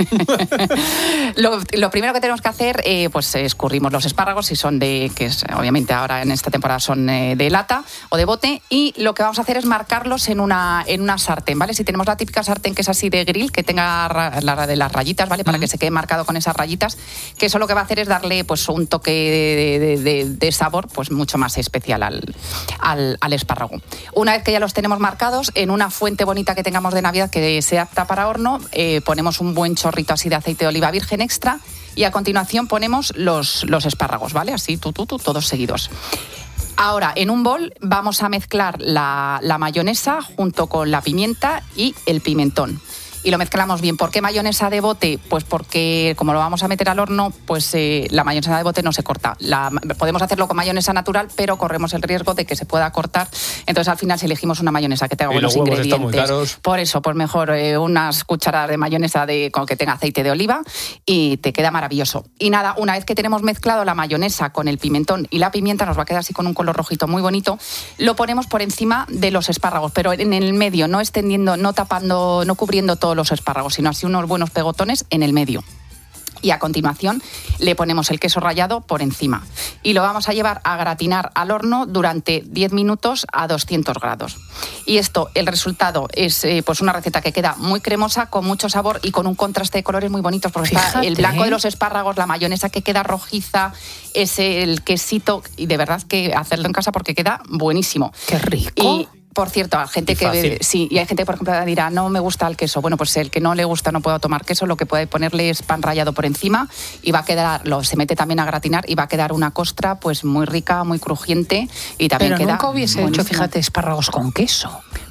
Speaker 7: Lo primero que tenemos que hacer, pues escurrimos los espárragos, si son obviamente ahora en esta temporada son de lata o de bote, y lo que vamos a hacer es marcarlos en una sartén, ¿vale? Si tenemos la típica sartén que es así de grill, que tenga de las rayitas, ¿vale? Para que se quede marcado con esas rayitas, que eso lo que va a hacer es darle pues un toque de sabor pues mucho más especial al espárrago. Una vez que ya los tenemos marcados, en una fuente bonita que tengamos de Navidad que sea apta para horno, ponemos un buen chorrito así de aceite de oliva virgen extra y a continuación ponemos los espárragos, ¿vale? Así, todos seguidos. Ahora, en un bol vamos a mezclar la mayonesa junto con la pimienta y el pimentón. Y lo mezclamos bien. ¿Por qué mayonesa de bote? Pues porque como lo vamos a meter al horno, pues la mayonesa de bote no se corta. Podemos hacerlo con mayonesa natural, pero corremos el riesgo de que se pueda cortar. Entonces al final si elegimos una mayonesa que tenga buenos ingredientes, están muy caros. Por eso, pues mejor unas cucharadas de mayonesa con que tenga aceite de oliva y te queda maravilloso. Y nada, una vez que tenemos mezclado la mayonesa con el pimentón y la pimienta, nos va a quedar así con un color rojito muy bonito, lo ponemos por encima de los espárragos, pero en el medio, no extendiendo, no tapando, no cubriendo todos los espárragos, sino así unos buenos pegotones en el medio. Y a continuación le ponemos el queso rallado por encima y lo vamos a llevar a gratinar al horno durante 10 minutos a 200 grados. Y el resultado es pues una receta que queda muy cremosa, con mucho sabor y con un contraste de colores muy bonitos, porque está el blanco de los espárragos, la mayonesa que queda rojiza, el quesito, y de verdad que hacerlo en casa porque queda buenísimo.
Speaker 2: ¡Qué rico!
Speaker 7: Y por cierto, hay gente y hay gente, por ejemplo, que dirá, no me gusta el queso. Bueno, pues el que no le gusta no puede tomar queso, lo que puede ponerle es pan rallado por encima y va a quedar, se mete también a gratinar y va a quedar una costra pues muy rica, muy crujiente y también
Speaker 2: Pero
Speaker 7: queda
Speaker 2: nunca hubiese
Speaker 7: buenísimo.
Speaker 2: hecho, fíjate, espárragos con queso.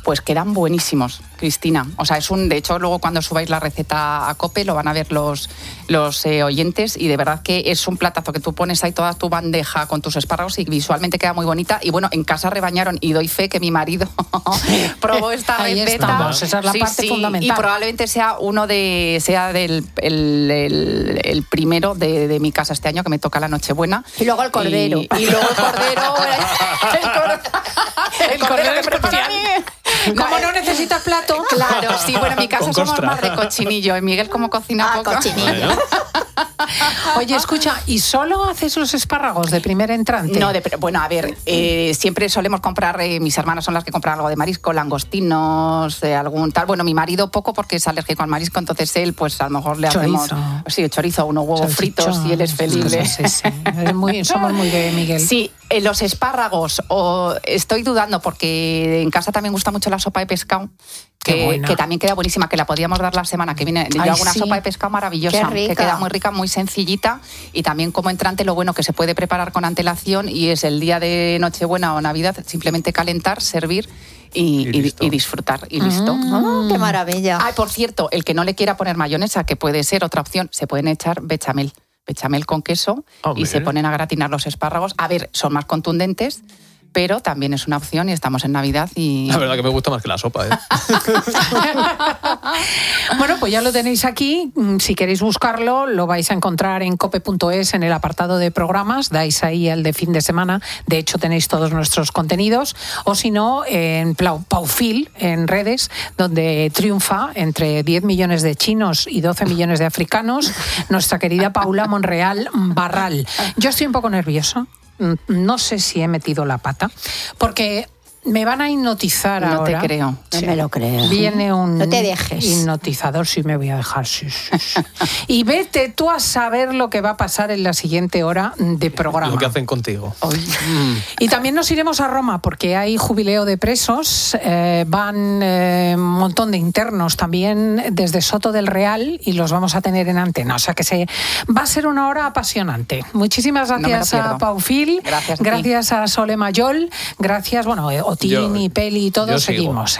Speaker 7: pues quedan buenísimos, Cristina. O sea, de hecho, luego cuando subáis la receta a COPE lo van a ver los oyentes, y de verdad que es un platazo que tú pones ahí toda tu bandeja con tus espárragos y visualmente queda muy bonita. Y bueno, en casa rebañaron, y doy fe que mi marido probó esta receta.
Speaker 2: Estamos, esa es la parte fundamental.
Speaker 7: Y probablemente sea el primero de mi casa este año, que me toca la Nochebuena.
Speaker 10: Y luego el cordero.
Speaker 7: Y luego el cordero. el cordero que prepara a mí.
Speaker 2: Como no necesitas plato.
Speaker 7: Claro, sí, bueno, en mi casa somos más de cochinillo. Miguel, como cocina poco.
Speaker 10: Cochinillo.
Speaker 2: Oye, escucha, ¿y solo haces los espárragos de primer entrante?
Speaker 7: No, bueno, a ver, siempre solemos comprar, mis hermanas son las que compran algo de marisco, langostinos, algún tal. Bueno, mi marido poco, porque es alérgico al marisco, entonces él, pues a lo mejor le hacemos chorizo, unos huevos fritos, y él es feliz.
Speaker 2: Somos muy de Miguel.
Speaker 7: Sí, los espárragos, estoy dudando, porque en casa también gusta mucho la sopa de pescado, que también queda buenísima, que la podíamos dar la semana que viene. Yo hago una sopa de pescado maravillosa, que queda muy rica, muy sencillita, y también como entrante lo bueno que se puede preparar con antelación, y es el día de Nochebuena o Navidad, simplemente calentar, servir y disfrutar, y listo.
Speaker 10: ¡Qué maravilla!
Speaker 7: Ay, por cierto, el que no le quiera poner mayonesa, que puede ser otra opción, se pueden echar bechamel con queso, y se ponen a gratinar los espárragos. A ver, son más contundentes, pero también es una opción, y estamos en Navidad y...
Speaker 5: La verdad que me gusta más que la sopa, ¿eh?
Speaker 2: Bueno, pues ya lo tenéis aquí. Si queréis buscarlo, lo vais a encontrar en cope.es, en el apartado de programas. Dais ahí el de fin de semana. De hecho, tenéis todos nuestros contenidos. O si no, en Paufil, en redes, donde triunfa entre 10 millones de chinos y 12 millones de africanos, nuestra querida Paula Monreal Barral. Yo estoy un poco nerviosa. No sé si he metido la pata, porque me van a hipnotizar ahora.
Speaker 7: No te creo.
Speaker 10: No me lo creo.
Speaker 2: Viene un
Speaker 10: no te dejes.
Speaker 2: hipnotizador, sí me voy a dejar. Sí. Y vete tú a saber lo que va a pasar en la siguiente hora de programa.
Speaker 5: Lo que hacen contigo.
Speaker 2: Y también nos iremos a Roma, porque hay jubileo de presos. Van un montón de internos también desde Soto del Real, y los vamos a tener en antena. O sea que va a ser una hora apasionante. Muchísimas gracias a Paufil. Gracias a Sole Mayol. Gracias, Otín y Peli y todos. Seguimos.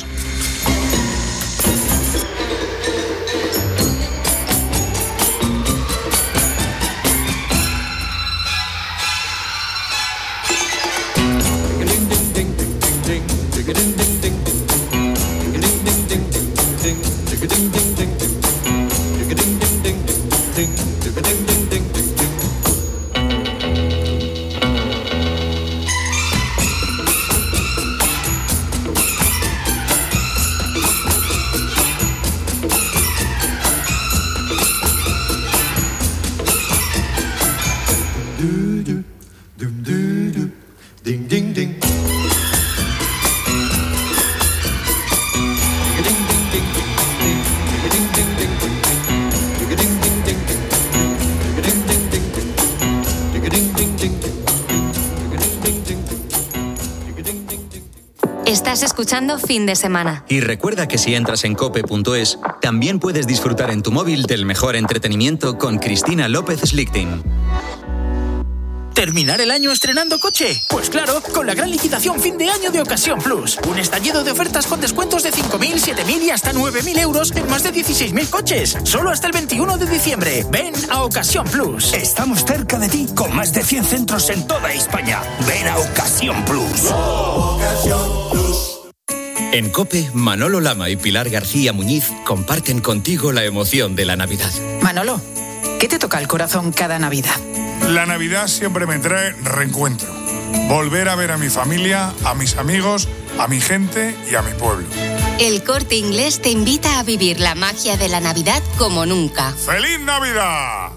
Speaker 1: Estás escuchando Fin de Semana.
Speaker 8: Y recuerda que si entras en cope.es, también puedes disfrutar en tu móvil del mejor entretenimiento con Cristina López Slichting.
Speaker 15: ¿Terminar el año estrenando coche? Pues claro, con la gran licitación fin de año de Ocasión Plus. Un estallido de ofertas con descuentos de 5.000, 7.000 y hasta 9.000 euros en más de 16.000 coches. Solo hasta el 21 de diciembre. Ven a Ocasión Plus.
Speaker 17: Estamos cerca de ti, con más de 100 centros en toda España. Ven a Ocasión Plus. Ocasión Plus.
Speaker 8: En COPE, Manolo Lama y Pilar García Muñiz comparten contigo la emoción de la Navidad.
Speaker 18: Manolo, ¿qué te toca el corazón cada Navidad?
Speaker 19: La Navidad siempre me trae reencuentro. Volver a ver a mi familia, a mis amigos, a mi gente y a mi pueblo.
Speaker 1: El Corte Inglés te invita a vivir la magia de la Navidad como nunca.
Speaker 19: ¡Feliz Navidad!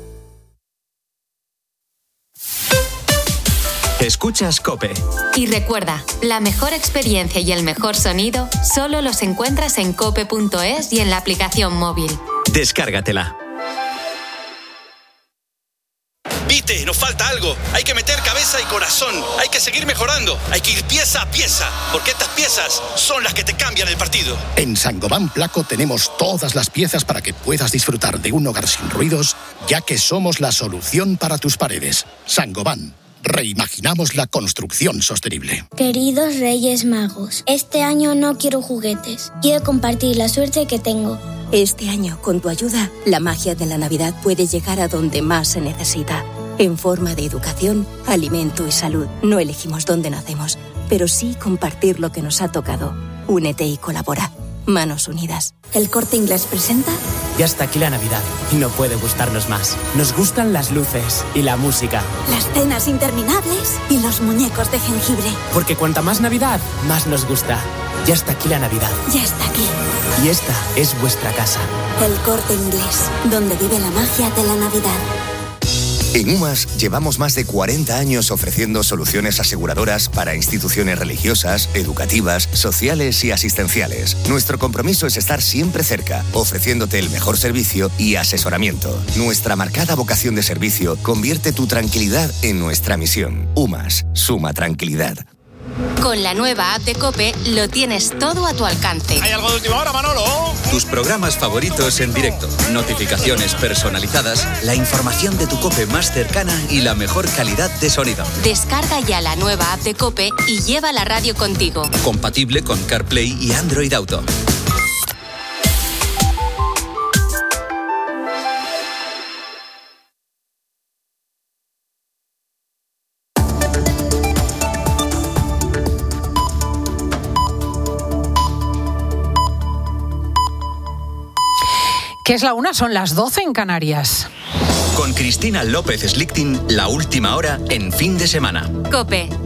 Speaker 8: Escuchas COPE.
Speaker 1: Y recuerda, la mejor experiencia y el mejor sonido solo los encuentras en cope.es y en la aplicación móvil.
Speaker 8: Descárgatela.
Speaker 25: Vite, nos falta algo. Hay que meter cabeza y corazón. Hay que seguir mejorando. Hay que ir pieza a pieza, porque estas piezas son las que te cambian el partido.
Speaker 26: En Saint-Gobain Placo tenemos todas las piezas para que puedas disfrutar de un hogar sin ruidos, ya que somos la solución para tus paredes. Saint-Gobain, reimaginamos la construcción sostenible.
Speaker 13: Queridos Reyes Magos, este año no quiero juguetes. Quiero compartir la suerte que tengo.
Speaker 20: Este año, con tu ayuda, la magia de la Navidad puede llegar a donde más se necesita. En forma de educación, alimento y salud. No elegimos dónde nacemos, pero sí compartir lo que nos ha tocado. Únete y colabora. Manos unidas.
Speaker 21: ¿El Corte Inglés presenta?
Speaker 22: Ya está aquí la Navidad y no puede gustarnos más. Nos gustan las luces y la música.
Speaker 21: Las cenas interminables y los muñecos de jengibre.
Speaker 22: Porque cuanta más Navidad, más nos gusta. Ya está aquí la Navidad.
Speaker 21: Ya está aquí.
Speaker 22: Y esta es vuestra casa.
Speaker 21: El Corte Inglés, donde vive la magia de la Navidad.
Speaker 23: En UMAS llevamos más de 40 años ofreciendo soluciones aseguradoras para instituciones religiosas, educativas, sociales y asistenciales. Nuestro compromiso es estar siempre cerca, ofreciéndote el mejor servicio y asesoramiento. Nuestra marcada vocación de servicio convierte tu tranquilidad en nuestra misión. UMAS, suma tranquilidad.
Speaker 1: Con la nueva app de COPE lo tienes todo a tu alcance.
Speaker 25: ¿Hay algo de última hora, Manolo?
Speaker 8: Tus programas favoritos en directo, notificaciones personalizadas, la información de tu COPE más cercana y la mejor calidad de sonido.
Speaker 1: Descarga ya la nueva app de COPE y lleva la radio contigo.
Speaker 8: Compatible con CarPlay y Android Auto.
Speaker 2: ¿Qué es la una? Son las 12 en Canarias.
Speaker 8: Con Cristina López Slichting, la última hora en fin de semana.
Speaker 1: COPE,